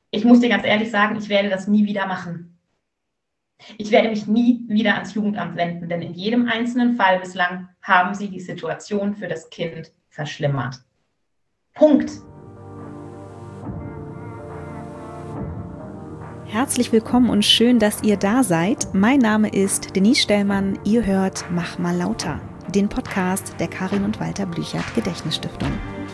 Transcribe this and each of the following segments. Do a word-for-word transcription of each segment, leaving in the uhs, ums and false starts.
ich muss dir ganz ehrlich sagen, ich werde das nie wieder machen. Ich werde mich nie wieder ans Jugendamt wenden, denn in jedem einzelnen Fall bislang haben sie die Situation für das Kind verschlimmert. Punkt. Herzlich willkommen und schön, dass ihr da seid. Mein Name ist Denise Stellmann. Ihr hört Mach mal lauter, den Podcast der Karin und Walter Blüchert Gedächtnisstiftung.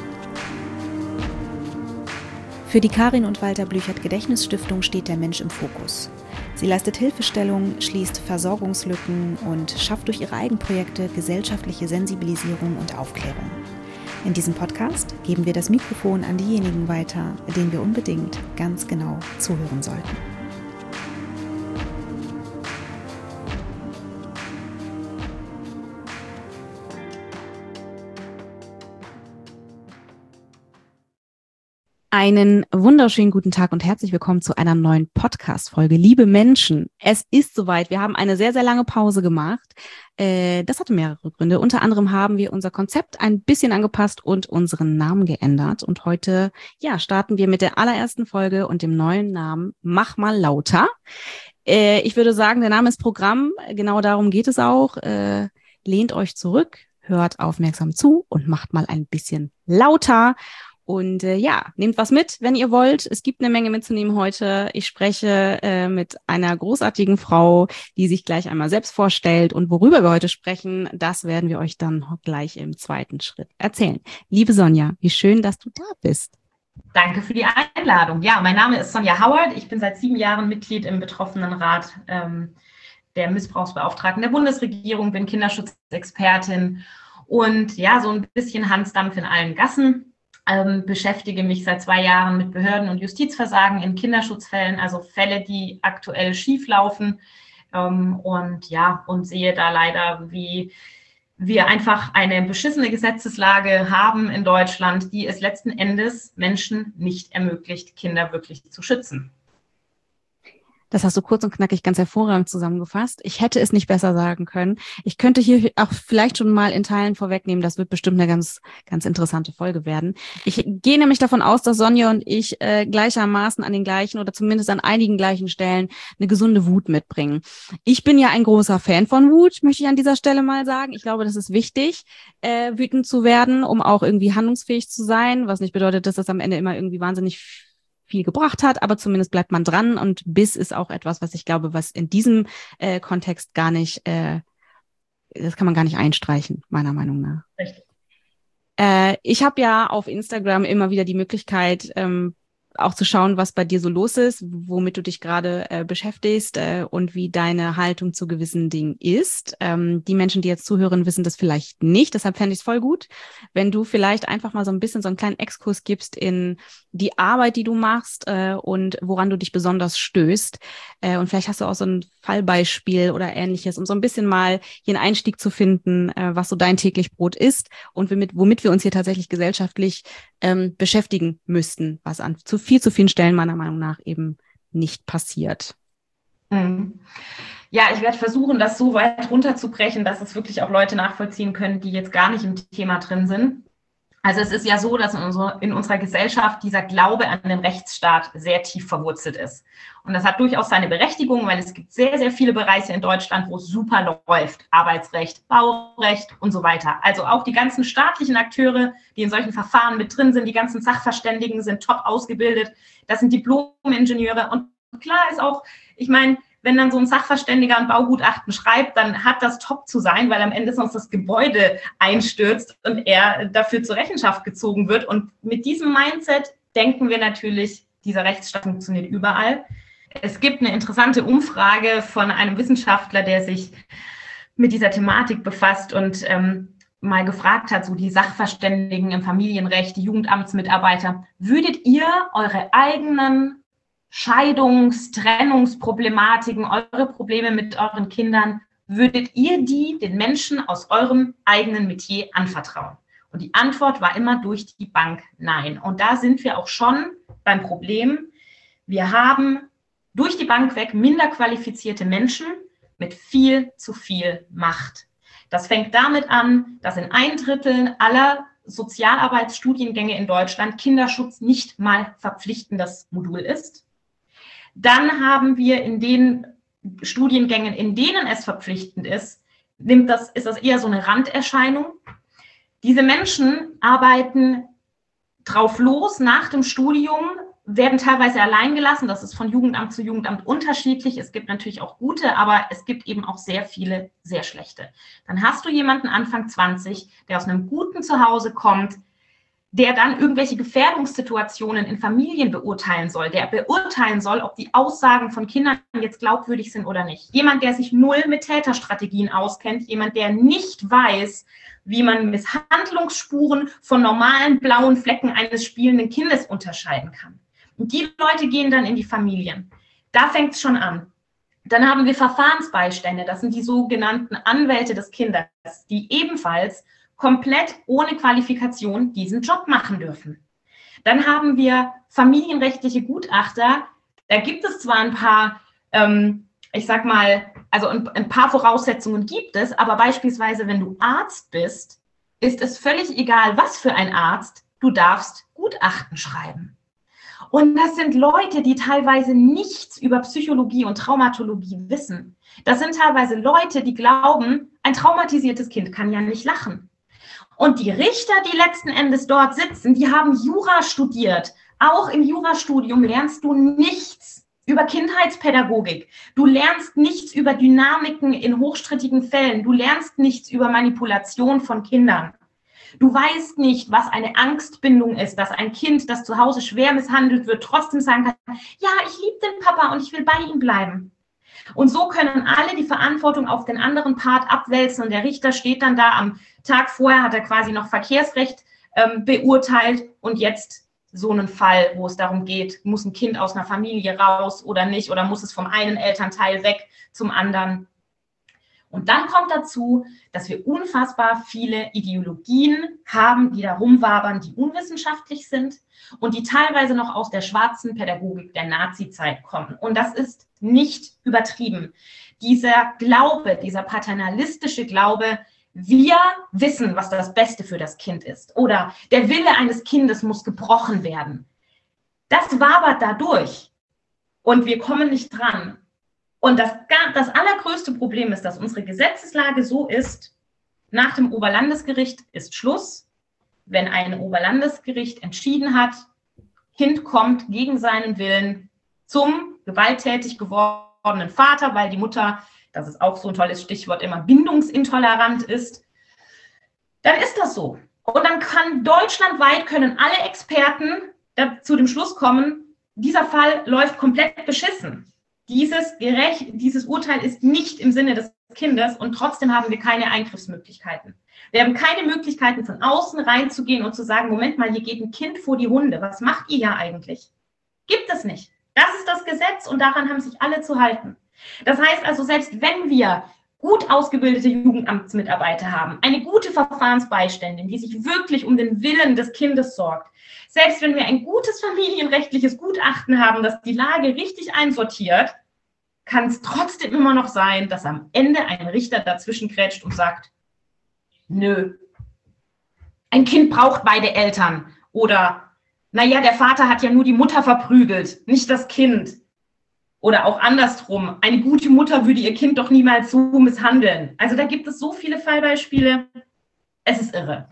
Für die Karin und Walter Blüchert Gedächtnisstiftung steht der Mensch im Fokus. Sie leistet Hilfestellung, schließt Versorgungslücken und schafft durch ihre Eigenprojekte gesellschaftliche Sensibilisierung und Aufklärung. In diesem Podcast geben wir das Mikrofon an diejenigen weiter, denen wir unbedingt ganz genau zuhören sollten. Einen wunderschönen guten Tag und herzlich willkommen zu einer neuen Podcast-Folge. Liebe Menschen, es ist soweit. Wir haben eine sehr, sehr lange Pause gemacht. Äh, das hatte mehrere Gründe. Unter anderem haben wir unser Konzept ein bisschen angepasst und unseren Namen geändert. Und heute, ja, starten wir mit der allerersten Folge und dem neuen Namen Mach mal lauter. Äh, ich würde sagen, der Name ist Programm. Genau darum geht es auch. Äh, lehnt euch zurück, hört aufmerksam zu und macht mal ein bisschen lauter. Und äh, ja, nehmt was mit, wenn ihr wollt. Es gibt eine Menge mitzunehmen heute. Ich spreche äh, mit einer großartigen Frau, die sich gleich einmal selbst vorstellt. Und worüber wir heute sprechen, das werden wir euch dann gleich im zweiten Schritt erzählen. Liebe Sonja, wie schön, dass du da bist. Danke für die Einladung. Ja, mein Name ist Sonja Howard. Ich bin seit sieben Jahren Mitglied im Betroffenenrat ähm, der Missbrauchsbeauftragten der Bundesregierung, bin Kinderschutzexpertin und ja, so ein bisschen Hansdampf in allen Gassen. Ähm, beschäftige mich seit zwei Jahren mit Behörden- und Justizversagen in Kinderschutzfällen, also Fälle, die aktuell schief laufen, ähm, und ja, und sehe da leider, wie wir einfach eine beschissene Gesetzeslage haben in Deutschland, die es letzten Endes Menschen nicht ermöglicht, Kinder wirklich zu schützen. Das hast du kurz und knackig ganz hervorragend zusammengefasst. Ich hätte es nicht besser sagen können. Ich könnte hier auch vielleicht schon mal in Teilen vorwegnehmen, das wird bestimmt eine ganz, ganz interessante Folge werden. Ich gehe nämlich davon aus, dass Sonja und ich äh, gleichermaßen an den gleichen oder zumindest an einigen gleichen Stellen eine gesunde Wut mitbringen. Ich bin ja ein großer Fan von Wut, möchte ich an dieser Stelle mal sagen. Ich glaube, das ist wichtig, äh, wütend zu werden, um auch irgendwie handlungsfähig zu sein, was nicht bedeutet, dass das am Ende immer irgendwie wahnsinnig viel gebracht hat, aber zumindest bleibt man dran und Biss ist auch etwas, was ich glaube, was in diesem äh, Kontext gar nicht, äh, das kann man gar nicht einstreichen, meiner Meinung nach. Richtig. Äh, ich habe ja auf Instagram immer wieder die Möglichkeit, ähm, auch zu schauen, was bei dir so los ist, womit du dich gerade äh, beschäftigst äh, und wie deine Haltung zu gewissen Dingen ist. Ähm, die Menschen, die jetzt zuhören, wissen das vielleicht nicht. Deshalb fände ich es voll gut, wenn du vielleicht einfach mal so ein bisschen so einen kleinen Exkurs gibst in die Arbeit, die du machst äh, und woran du dich besonders stößt. Äh, und vielleicht hast du auch so ein Fallbeispiel oder Ähnliches, um so ein bisschen mal hier einen Einstieg zu finden, äh, was so dein täglich Brot ist und womit, womit wir uns hier tatsächlich gesellschaftlich ähm, beschäftigen müssten, was an zu viel zu vielen Stellen meiner Meinung nach eben nicht passiert. Mhm. Ja, ich werde versuchen, das so weit runterzubrechen, dass es wirklich auch Leute nachvollziehen können, die jetzt gar nicht im Thema drin sind. Also es ist ja so, dass in unserer, in unserer Gesellschaft dieser Glaube an den Rechtsstaat sehr tief verwurzelt ist. Und das hat durchaus seine Berechtigung, weil es gibt sehr, sehr viele Bereiche in Deutschland, wo es super läuft. Arbeitsrecht, Baurecht und so weiter. Also auch die ganzen staatlichen Akteure, die in solchen Verfahren mit drin sind, die ganzen Sachverständigen sind top ausgebildet. Das sind Diplom-Ingenieure. Und klar ist auch, ich meine, wenn dann so ein Sachverständiger ein Baugutachten schreibt, dann hat das top zu sein, weil am Ende sonst das Gebäude einstürzt und er dafür zur Rechenschaft gezogen wird. Und mit diesem Mindset denken wir natürlich, dieser Rechtsstaat funktioniert überall. Es gibt eine interessante Umfrage von einem Wissenschaftler, der sich mit dieser Thematik befasst und ähm, mal gefragt hat, so die Sachverständigen im Familienrecht, die Jugendamtsmitarbeiter, würdet ihr eure eigenen Scheidungs-, Trennungsproblematiken, eure Probleme mit euren Kindern, würdet ihr die den Menschen aus eurem eigenen Metier anvertrauen? Und die Antwort war immer durch die Bank nein. Und da sind wir auch schon beim Problem. Wir haben durch die Bank weg minder qualifizierte Menschen mit viel zu viel Macht. Das fängt damit an, dass in ein Drittel aller Sozialarbeitsstudiengänge in Deutschland Kinderschutz nicht mal verpflichtendes Modul ist. Dann haben wir in den Studiengängen, in denen es verpflichtend ist, nimmt das, ist das eher so eine Randerscheinung. Diese Menschen arbeiten drauf los nach dem Studium, werden teilweise allein gelassen. Das ist von Jugendamt zu Jugendamt unterschiedlich. Es gibt natürlich auch gute, aber es gibt eben auch sehr viele sehr schlechte. Dann hast du jemanden Anfang zwanzig, der aus einem guten Zuhause kommt, der dann irgendwelche Gefährdungssituationen in Familien beurteilen soll, der beurteilen soll, ob die Aussagen von Kindern jetzt glaubwürdig sind oder nicht. Jemand, der sich null mit Täterstrategien auskennt, jemand, der nicht weiß, wie man Misshandlungsspuren von normalen blauen Flecken eines spielenden Kindes unterscheiden kann. Und die Leute gehen dann in die Familien. Da fängt es schon an. Dann haben wir Verfahrensbeistände, das sind die sogenannten Anwälte des Kindes, die ebenfalls komplett ohne Qualifikation diesen Job machen dürfen. Dann haben wir familienrechtliche Gutachter. Da gibt es zwar ein paar, ähm, ich sag mal, also ein, ein paar Voraussetzungen gibt es, aber beispielsweise, wenn du Arzt bist, ist es völlig egal, was für ein Arzt, du darfst Gutachten schreiben. Und das sind Leute, die teilweise nichts über Psychologie und Traumatologie wissen. Das sind teilweise Leute, die glauben, ein traumatisiertes Kind kann ja nicht lachen. Und die Richter, die letzten Endes dort sitzen, die haben Jura studiert. Auch im Jurastudium lernst du nichts über Kindheitspädagogik. Du lernst nichts über Dynamiken in hochstrittigen Fällen. Du lernst nichts über Manipulation von Kindern. Du weißt nicht, was eine Angstbindung ist, dass ein Kind, das zu Hause schwer misshandelt wird, trotzdem sagen kann, ja, ich liebe den Papa und ich will bei ihm bleiben. Und so können alle die Verantwortung auf den anderen Part abwälzen und der Richter steht dann da, am Tag vorher hat er quasi noch Verkehrsrecht ähm, beurteilt und jetzt so einen Fall, wo es darum geht, muss ein Kind aus einer Familie raus oder nicht oder muss es vom einen Elternteil weg zum anderen. Und dann kommt dazu, dass wir unfassbar viele Ideologien haben, die da rumwabern, die unwissenschaftlich sind und die teilweise noch aus der schwarzen Pädagogik der Nazi-Zeit kommen. Und das ist nicht übertrieben. Dieser Glaube, dieser paternalistische Glaube, wir wissen, was das Beste für das Kind ist oder der Wille eines Kindes muss gebrochen werden. Das wabert da durch und wir kommen nicht dran. Und das, das allergrößte Problem ist, dass unsere Gesetzeslage so ist, nach dem Oberlandesgericht ist Schluss. Wenn ein Oberlandesgericht entschieden hat, Kind kommt gegen seinen Willen zum gewalttätig gewordenen Vater, weil die Mutter, das ist auch so ein tolles Stichwort, immer bindungsintolerant ist, dann ist das so. Und dann kann deutschlandweit, können alle Experten zu dem Schluss kommen, dieser Fall läuft komplett beschissen. Dieses, gerecht, dieses Urteil ist nicht im Sinne des Kindes und trotzdem haben wir keine Eingriffsmöglichkeiten. Wir haben keine Möglichkeiten, von außen reinzugehen und zu sagen, Moment mal, hier geht ein Kind vor die Hunde. Was macht ihr ja eigentlich? Gibt es nicht. Das ist das Gesetz und daran haben sich alle zu halten. Das heißt also, selbst wenn wir gut ausgebildete Jugendamtsmitarbeiter haben, eine gute Verfahrensbeiständin, die sich wirklich um den Willen des Kindes sorgt, selbst wenn wir ein gutes familienrechtliches Gutachten haben, das die Lage richtig einsortiert, kann es trotzdem immer noch sein, dass am Ende ein Richter dazwischen grätscht und sagt, nö, ein Kind braucht beide Eltern oder, naja, der Vater hat ja nur die Mutter verprügelt, nicht das Kind. Oder auch andersrum, eine gute Mutter würde ihr Kind doch niemals so misshandeln. Also da gibt es so viele Fallbeispiele, es ist irre.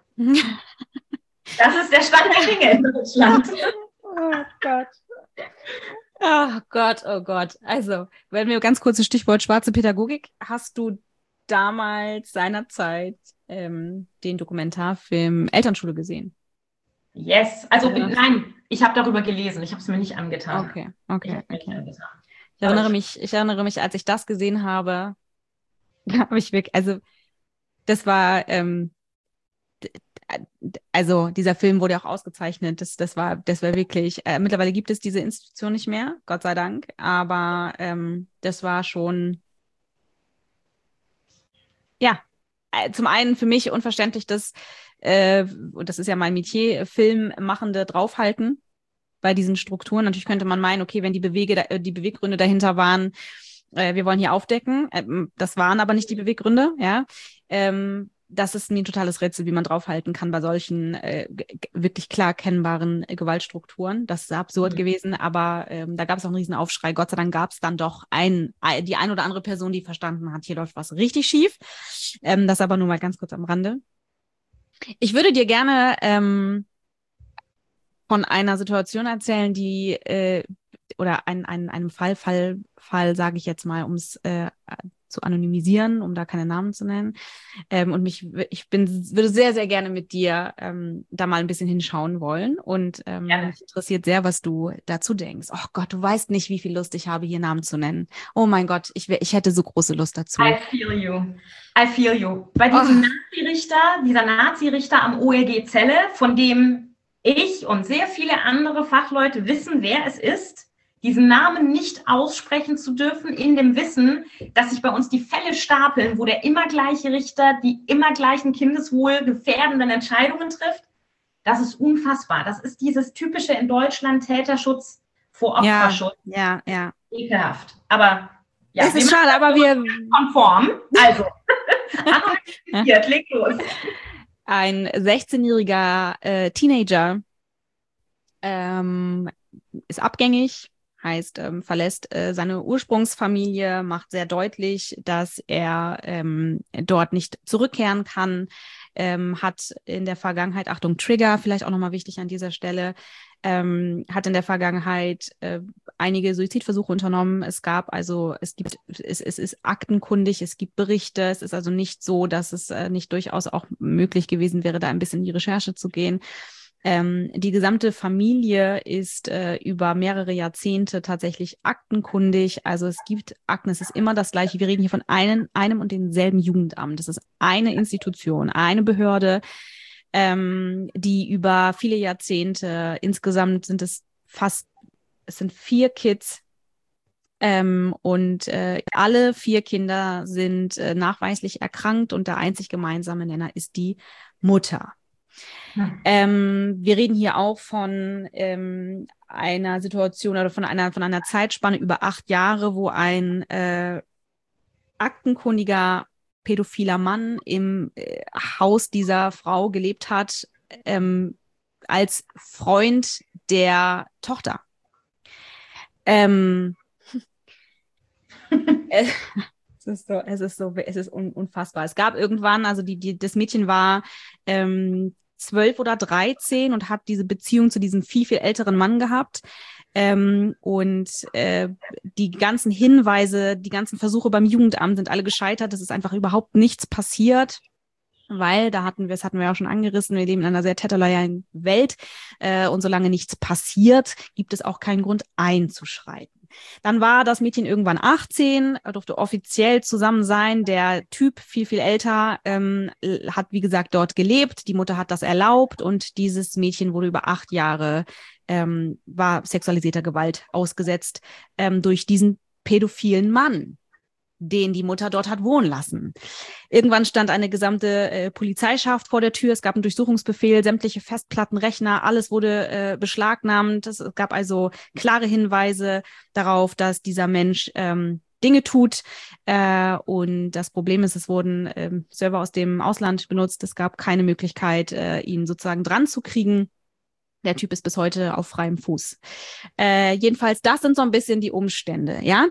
Das ist der Stand der Dinge in Deutschland. Oh Gott. Oh Gott, oh Gott. Also, wenn wir ganz kurz das Stichwort schwarze Pädagogik, hast du damals seinerzeit ähm, den Dokumentarfilm Elternschule gesehen? Yes, also ja. Nein, ich habe darüber gelesen, ich habe es mir nicht angetan. Okay, okay, ich okay. Angetan. Ich erinnere mich, ich erinnere mich, als ich das gesehen habe, habe ich wirklich, also das war, ähm, also dieser Film wurde auch ausgezeichnet, das, das war, das war wirklich, äh, mittlerweile gibt es diese Institution nicht mehr, Gott sei Dank, aber ähm, das war schon, ja, äh, zum einen für mich unverständlich, dass, äh, und das ist ja mein Metier, Filmmachende draufhalten bei diesen Strukturen. Natürlich könnte man meinen, okay, wenn die, Bewege, die Beweggründe dahinter waren, äh, wir wollen hier aufdecken, äh, das waren aber nicht die Beweggründe, ja, ähm, das ist mir ein totales Rätsel, wie man draufhalten kann bei solchen äh, g- wirklich klar erkennbaren äh, Gewaltstrukturen. Das ist absurd Mhm. gewesen, aber ähm, da gab es auch einen riesen Aufschrei. Gott sei Dank gab es dann doch ein, ein, die ein oder andere Person, die verstanden hat, hier läuft was richtig schief. Ähm, das aber nur mal ganz kurz am Rande. Ich würde dir gerne ähm, von einer Situation erzählen, die äh, oder ein, ein, einem Fall, Fall, Fall, sage ich jetzt mal, um es äh, zu anonymisieren, um da keine Namen zu nennen. Ähm, und mich, ich bin, würde sehr, sehr gerne mit dir ähm, da mal ein bisschen hinschauen wollen. Und ähm, Gerne. mich interessiert sehr, was du dazu denkst. Oh Gott, du weißt nicht, wie viel Lust ich habe, hier Namen zu nennen. Oh mein Gott, ich, wär, ich hätte so große Lust dazu. I feel you. I feel you. Bei Oh. diesem Nazi-Richter, dieser Nazi-Richter am O L G Celle, von dem ich und sehr viele andere Fachleute wissen, wer es ist, diesen Namen nicht aussprechen zu dürfen, in dem Wissen, dass sich bei uns die Fälle stapeln, wo der immer gleiche Richter die immer gleichen kindeswohlgefährdenden Entscheidungen trifft, das ist unfassbar. Das ist dieses typische in Deutschland Täterschutz vor Opferschutz. Ja, ja, ja. Ekelhaft. Aber ja, es ist schade, aber wir konform. Also, anonymisiert, leg los. Ein sechzehnjähriger äh, Teenager ähm, ist abgängig, heißt, ähm, verlässt äh, seine Ursprungsfamilie, macht sehr deutlich, dass er ähm, dort nicht zurückkehren kann, ähm, hat in der Vergangenheit, Achtung, Trigger, vielleicht auch nochmal wichtig an dieser Stelle, ähm, hat in der Vergangenheit äh, einige Suizidversuche unternommen. Es gab also, es gibt, es, es ist aktenkundig, es gibt Berichte, es ist also nicht so, dass es äh, nicht durchaus auch möglich gewesen wäre, da ein bisschen in die Recherche zu gehen. Ähm, die gesamte Familie ist äh, über mehrere Jahrzehnte tatsächlich aktenkundig. Also es gibt Akten, es ist immer das Gleiche. Wir reden hier von einem, einem und demselben Jugendamt. Das ist eine Institution, eine Behörde, ähm, die über viele Jahrzehnte, insgesamt sind es fast, es sind vier Kids, ähm, und äh, alle vier Kinder sind äh, nachweislich erkrankt und der einzig gemeinsame Nenner ist die Mutter. Hm. Ähm, wir reden hier auch von ähm, einer Situation oder von einer, von einer Zeitspanne über acht Jahre, wo ein äh, aktenkundiger pädophiler Mann im äh, Haus dieser Frau gelebt hat, ähm, als Freund der Tochter. Ähm, es, es ist so, es ist so, es ist un, unfassbar. Es gab irgendwann, also die, die, das Mädchen war ähm, zwölf oder dreizehn und hat diese Beziehung zu diesem viel, viel älteren Mann gehabt. Ähm, und äh, die ganzen Hinweise, die ganzen Versuche beim Jugendamt sind alle gescheitert. Es ist einfach überhaupt nichts passiert. Weil, da hatten wir, das hatten wir auch schon angerissen, wir leben in einer sehr täterloyalen Welt äh, und solange nichts passiert, gibt es auch keinen Grund einzuschreiten. Dann war das Mädchen irgendwann achtzehn, durfte offiziell zusammen sein. Der Typ, viel, viel älter, ähm, hat, wie gesagt, dort gelebt. Die Mutter hat das erlaubt und dieses Mädchen wurde über acht Jahre, ähm, war sexualisierter Gewalt ausgesetzt ähm, durch diesen pädophilen Mann, den die Mutter dort hat wohnen lassen. Irgendwann stand eine gesamte äh, Polizeischaft vor der Tür. Es gab einen Durchsuchungsbefehl, sämtliche Festplatten, Rechner, alles wurde äh, beschlagnahmt. Es gab also klare Hinweise darauf, dass dieser Mensch ähm, Dinge tut. Äh, und das Problem ist, es wurden ähm, Server aus dem Ausland benutzt. Es gab keine Möglichkeit, äh, ihn sozusagen dran zu kriegen. Der Typ ist bis heute auf freiem Fuß. Äh, jedenfalls, das sind so ein bisschen die Umstände, ja.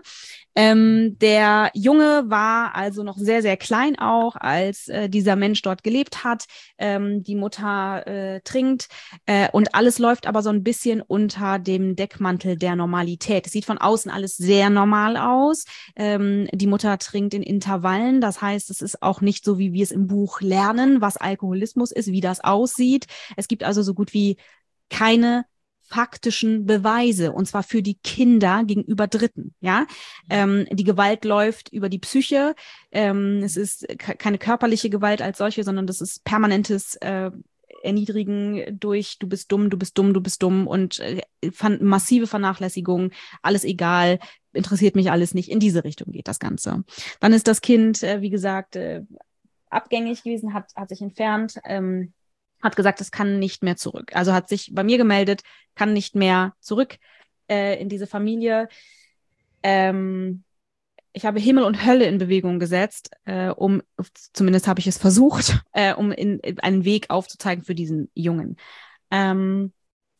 Ähm, der Junge war also noch sehr, sehr klein auch, als äh, dieser Mensch dort gelebt hat. Ähm, die Mutter äh, trinkt äh, und alles läuft aber so ein bisschen unter dem Deckmantel der Normalität. Es sieht von außen alles sehr normal aus. Ähm, die Mutter trinkt in Intervallen. Das heißt, es ist auch nicht so, wie wir es im Buch lernen, was Alkoholismus ist, wie das aussieht. Es gibt also so gut wie keine faktischen Beweise, und zwar für die Kinder gegenüber Dritten. Ja, ähm, die Gewalt läuft über die Psyche. Ähm, es ist keine körperliche Gewalt als solche, sondern das ist permanentes äh, Erniedrigen durch du bist dumm, du bist dumm, du bist dumm und äh, massive Vernachlässigung, alles egal, interessiert mich alles nicht. In diese Richtung geht das Ganze. Dann ist das Kind, äh, wie gesagt, äh, abgängig gewesen, hat, hat sich entfernt, ähm, hat gesagt, es kann nicht mehr zurück. Also hat sich bei mir gemeldet, kann nicht mehr zurück äh, in diese Familie. Ähm, ich habe Himmel und Hölle in Bewegung gesetzt, äh, um, zumindest habe ich es versucht, äh, um in, in einen Weg aufzuzeigen für diesen Jungen. Ähm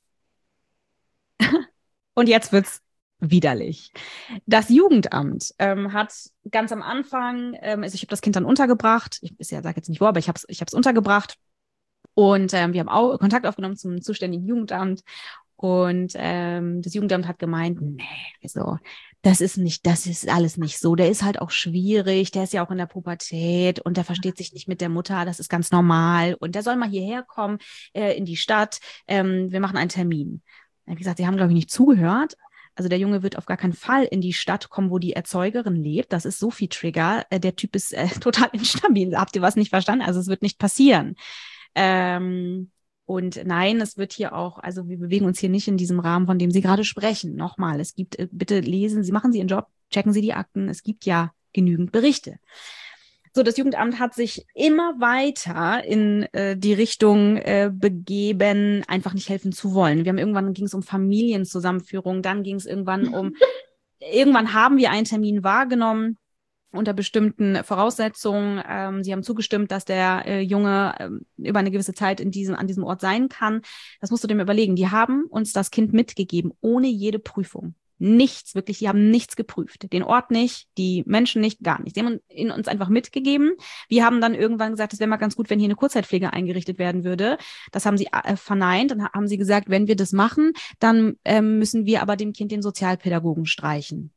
und jetzt wird's widerlich. Das Jugendamt ähm, hat ganz am Anfang, ähm, also ich habe das Kind dann untergebracht, ich ja, sage jetzt nicht wo, aber ich habe es ich habe es untergebracht und ähm, wir haben auch Kontakt aufgenommen zum zuständigen Jugendamt und ähm, das Jugendamt hat gemeint, nee, so, das ist nicht, das ist alles nicht so, der ist halt auch schwierig, der ist ja auch in der Pubertät und der versteht sich nicht mit der Mutter, das ist ganz normal und der soll mal hierher kommen äh, in die Stadt, ähm, wir machen einen Termin. Wie gesagt, sie haben, glaube ich, nicht zugehört. Also der Junge wird auf gar keinen Fall in die Stadt kommen, wo die Erzeugerin lebt. Das ist Sophie Trigger. Äh, der Typ ist äh, total instabil. Habt ihr was nicht verstanden? Also es wird nicht passieren. Ähm, und nein, es wird hier auch, also wir bewegen uns hier nicht in diesem Rahmen, von dem Sie gerade sprechen. Nochmal, es gibt, äh, bitte lesen Sie, machen Sie Ihren Job, checken Sie die Akten. Es gibt ja genügend Berichte. So, das Jugendamt hat sich immer weiter in äh, die Richtung äh, begeben, einfach nicht helfen zu wollen. Wir haben irgendwann ging es um Familienzusammenführung, dann ging es irgendwann um, irgendwann haben wir einen Termin wahrgenommen unter bestimmten Voraussetzungen. Ähm, sie haben zugestimmt, dass der äh, Junge äh, über eine gewisse Zeit in diesem, an diesem Ort sein kann. Das musst du dir mal überlegen. Die haben uns das Kind mitgegeben, ohne jede Prüfung. Nichts, wirklich, die haben nichts geprüft. Den Ort nicht, die Menschen nicht, gar nichts. Die haben ihn uns einfach mitgegeben. Wir haben dann irgendwann gesagt, es wäre mal ganz gut, wenn hier eine Kurzzeitpflege eingerichtet werden würde. Das haben sie äh, verneint. Dann haben sie gesagt, wenn wir das machen, dann ähm, müssen wir aber dem Kind den Sozialpädagogen streichen.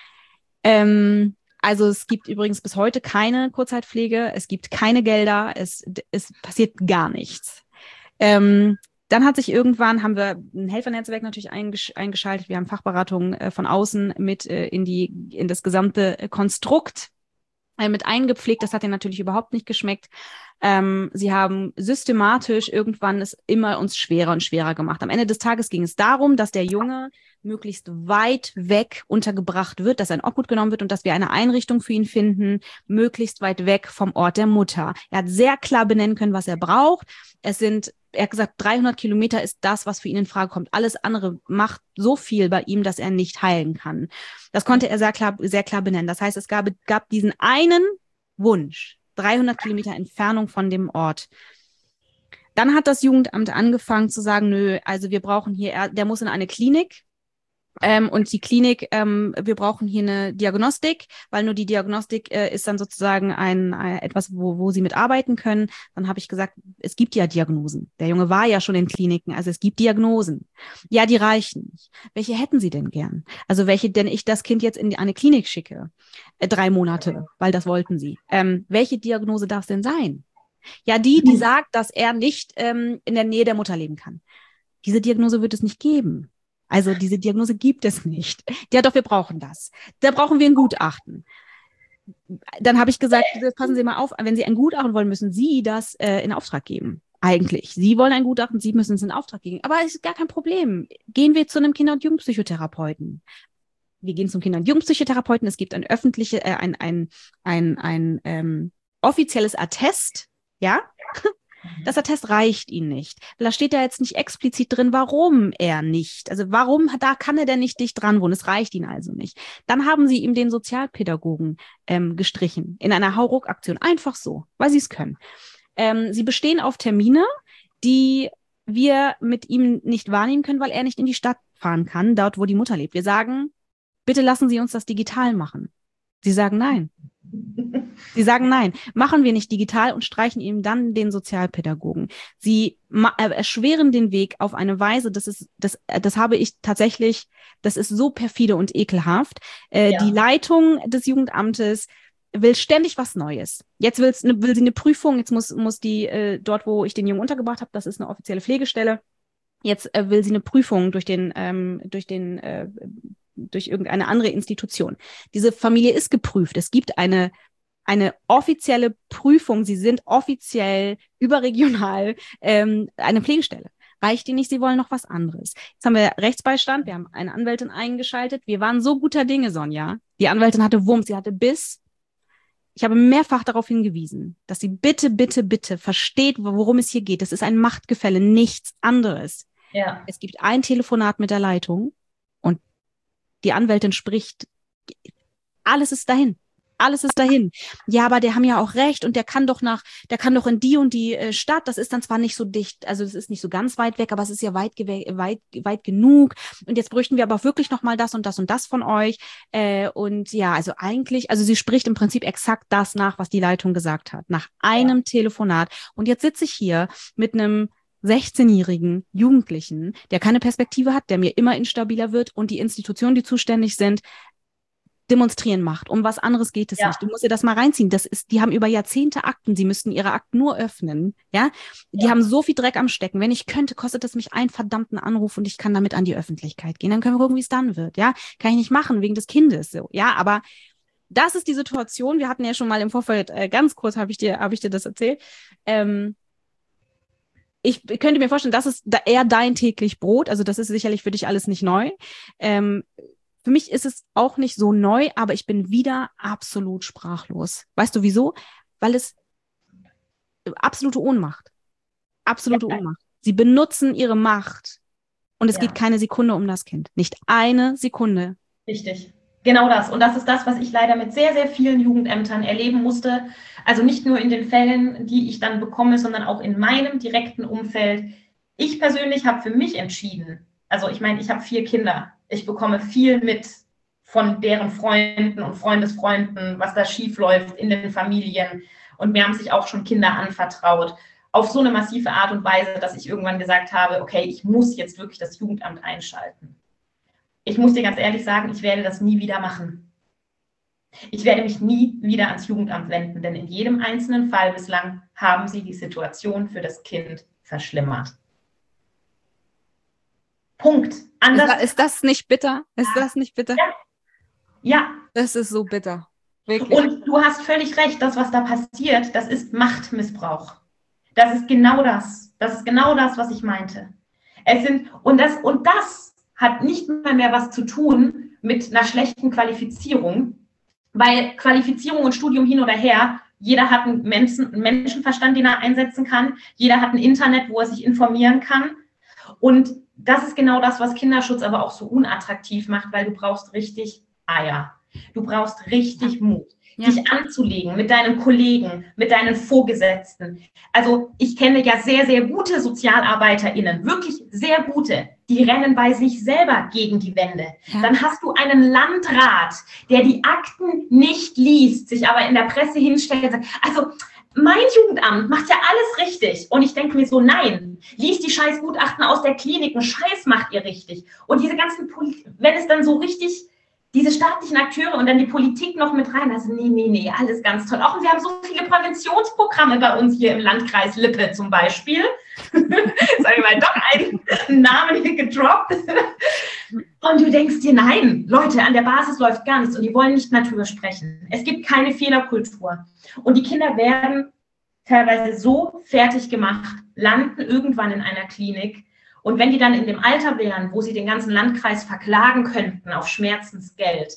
Ähm, also es gibt übrigens bis heute keine Kurzzeitpflege, es gibt keine Gelder, es, es passiert gar nichts. Ähm, Dann hat sich irgendwann, haben wir ein Helfernetzwerk natürlich eingesch- eingeschaltet. Wir haben Fachberatungen äh, von außen mit äh, in die in das gesamte äh, Konstrukt äh, mit eingepflegt. Das hat ihnen natürlich überhaupt nicht geschmeckt. Ähm, sie haben systematisch irgendwann es immer uns schwerer und schwerer gemacht. Am Ende des Tages ging es darum, dass der Junge möglichst weit weg untergebracht wird, dass ein Obhut genommen wird und dass wir eine Einrichtung für ihn finden, möglichst weit weg vom Ort der Mutter. Er hat sehr klar benennen können, was er braucht. Es sind, er hat gesagt, dreihundert Kilometer ist das, was für ihn in Frage kommt. Alles andere macht so viel bei ihm, dass er nicht heilen kann. Das konnte er sehr klar, sehr klar benennen. Das heißt, es gab, gab diesen einen Wunsch, dreihundert Kilometer Entfernung von dem Ort. Dann hat das Jugendamt angefangen zu sagen, nö, also wir brauchen hier, der muss in eine Klinik. Ähm, und die Klinik, ähm, wir brauchen hier eine Diagnostik, weil nur die Diagnostik äh, ist dann sozusagen ein, ein etwas, wo, wo sie mitarbeiten können. Dann habe ich gesagt, es gibt ja Diagnosen. Der Junge war ja schon in Kliniken, also es gibt Diagnosen. Ja, die reichen nicht. Welche hätten Sie denn gern? Also welche, denn ich das Kind jetzt in eine Klinik schicke? Äh, drei Monate, weil das wollten Sie. Ähm, welche Diagnose darf es denn sein? Ja, die, die sagt, dass er nicht ähm, in der Nähe der Mutter leben kann. Diese Diagnose wird es nicht geben. Also diese Diagnose gibt es nicht. Ja, doch, wir brauchen das. Da brauchen wir ein Gutachten. Dann habe ich gesagt, passen Sie mal auf, wenn Sie ein Gutachten wollen, müssen Sie das äh, in Auftrag geben. Eigentlich. Sie wollen ein Gutachten, Sie müssen es in Auftrag geben. Aber es ist gar kein Problem. Gehen wir zu einem Kinder- und Jugendpsychotherapeuten. Wir gehen zum Kinder- und Jugendpsychotherapeuten. Es gibt ein öffentliches, äh, ein, ein, ein, ein ähm, offizielles Attest, ja. Das Attest reicht Ihnen nicht. Da steht ja jetzt nicht explizit drin, warum er nicht. Also warum, da kann er denn nicht dicht dran wohnen. Es reicht Ihnen also nicht. Dann haben Sie ihm den Sozialpädagogen ähm, gestrichen. In einer Hauruck-Aktion. Einfach so, weil Sie es können. Ähm, Sie bestehen auf Termine, die wir mit ihm nicht wahrnehmen können, weil er nicht in die Stadt fahren kann, dort, wo die Mutter lebt. Wir sagen, bitte lassen Sie uns das digital machen. Sie sagen nein. Sie sagen nein, machen wir nicht digital und streichen ihm dann den Sozialpädagogen. Sie erschweren den Weg auf eine Weise, das ist, das, das habe ich tatsächlich, das ist so perfide und ekelhaft. Äh, ja. Die Leitung des Jugendamtes will ständig was Neues. Jetzt will's, will sie eine Prüfung, jetzt muss, muss die, äh, dort, wo ich den Jungen untergebracht habe, das ist eine offizielle Pflegestelle, jetzt äh, will sie eine Prüfung durch den, ähm, durch den, äh, durch irgendeine andere Institution. Diese Familie ist geprüft. Es gibt eine, eine offizielle Prüfung. Sie sind offiziell überregional ähm, eine Pflegestelle. Reicht Ihnen nicht, Sie wollen noch was anderes. Jetzt haben wir Rechtsbeistand, wir haben eine Anwältin eingeschaltet. Wir waren so guter Dinge, Sonja. Die Anwältin hatte Wumms, sie hatte Biss. Ich habe mehrfach darauf hingewiesen, dass sie bitte, bitte, bitte versteht, worum es hier geht. Das ist ein Machtgefälle, nichts anderes. Ja. Es gibt ein Telefonat mit der Leitung. Die Anwältin spricht alles ist dahin. Alles ist dahin. Ja, aber der haben ja auch recht und der kann doch nach, der kann doch in die und die äh, Stadt. Das ist dann zwar nicht so dicht, also es ist nicht so ganz weit weg, aber es ist ja weit, weit, weit genug. Und jetzt bräuchten wir aber wirklich nochmal das und das und das von euch. Äh, und ja, also eigentlich, also sie spricht im Prinzip exakt das nach, was die Leitung gesagt hat, nach einem ja. Telefonat. Und jetzt sitze ich hier mit einem sechzehnjährigen Jugendlichen, der keine Perspektive hat, der mir immer instabiler wird und die Institutionen, die zuständig sind, demonstrieren macht. Um was anderes geht es ja. nicht. Du musst dir das mal reinziehen. Das ist, die haben über Jahrzehnte Akten. Sie müssten ihre Akten nur öffnen. Ja, die ja. haben so viel Dreck am Stecken. Wenn ich könnte, kostet es mich einen verdammten Anruf und ich kann damit an die Öffentlichkeit gehen. Dann können wir gucken, wie es dann wird. Ja, kann ich nicht machen wegen des Kindes. So, ja, aber das ist die Situation. Wir hatten ja schon mal im Vorfeld äh, ganz kurz habe ich dir, habe ich dir das erzählt. Ähm, Ich könnte mir vorstellen, das ist eher dein täglich Brot. Also das ist sicherlich für dich alles nicht neu. Ähm, Für mich ist es auch nicht so neu, aber ich bin wieder absolut sprachlos. Weißt du wieso? Weil es absolute Ohnmacht. Absolute ja. Ohnmacht. Sie benutzen ihre Macht und es ja. geht keine Sekunde um das Kind. Nicht eine Sekunde. Richtig. Genau das. Und das ist das, was ich leider mit sehr, sehr vielen Jugendämtern erleben musste. Also nicht nur in den Fällen, die ich dann bekomme, sondern auch in meinem direkten Umfeld. Ich persönlich habe für mich entschieden, also ich meine, ich habe vier Kinder. Ich bekomme viel mit von deren Freunden und Freundesfreunden, was da schief läuft in den Familien. Und mir haben sich auch schon Kinder anvertraut. Auf so eine massive Art und Weise, dass ich irgendwann gesagt habe, okay, ich muss jetzt wirklich das Jugendamt einschalten. Ich muss dir ganz ehrlich sagen, ich werde das nie wieder machen. Ich werde mich nie wieder ans Jugendamt wenden, denn in jedem einzelnen Fall bislang haben sie die Situation für das Kind verschlimmert. Punkt. Anders. Ist, ist das nicht bitter? Ist ja. das nicht bitter? Ja. ja. Das ist so bitter. Wirklich. Und du hast völlig recht, das, was da passiert, das ist Machtmissbrauch. Das ist genau das. Das ist genau das, was ich meinte. Es sind, und das, und das hat nicht mal mehr was zu tun mit einer schlechten Qualifizierung, weil Qualifizierung und Studium hin oder her, jeder hat einen Menschen, einen Menschenverstand, den er einsetzen kann. Jeder hat ein Internet, wo er sich informieren kann. Und das ist genau das, was Kinderschutz aber auch so unattraktiv macht, weil du brauchst richtig Eier. Du brauchst richtig Mut, ja. dich anzulegen mit deinen Kollegen, mit deinen Vorgesetzten. Also ich kenne ja sehr, sehr gute SozialarbeiterInnen, wirklich sehr gute, die rennen bei sich selber gegen die Wände. Ja. Dann hast du einen Landrat, der die Akten nicht liest, sich aber in der Presse hinstellt und sagt, also mein Jugendamt macht ja alles richtig. Und ich denke mir so, nein, liest die scheiß Gutachten aus der Klinik, einen Scheiß macht ihr richtig. Und diese ganzen, Poli- wenn es dann so richtig, diese staatlichen Akteure und dann die Politik noch mit rein, also nee, nee, nee, alles ganz toll. Auch und wir haben so viele Präventionsprogramme bei uns hier im Landkreis Lippe zum Beispiel. Sag ich mal, doch einen Namen hier gedroppt. Und du denkst dir, nein, Leute, an der Basis läuft gar nichts und die wollen nicht darüber sprechen. Es gibt keine Fehlerkultur. Und die Kinder werden teilweise so fertig gemacht, landen irgendwann in einer Klinik. Und wenn die dann in dem Alter wären, wo sie den ganzen Landkreis verklagen könnten auf Schmerzensgeld,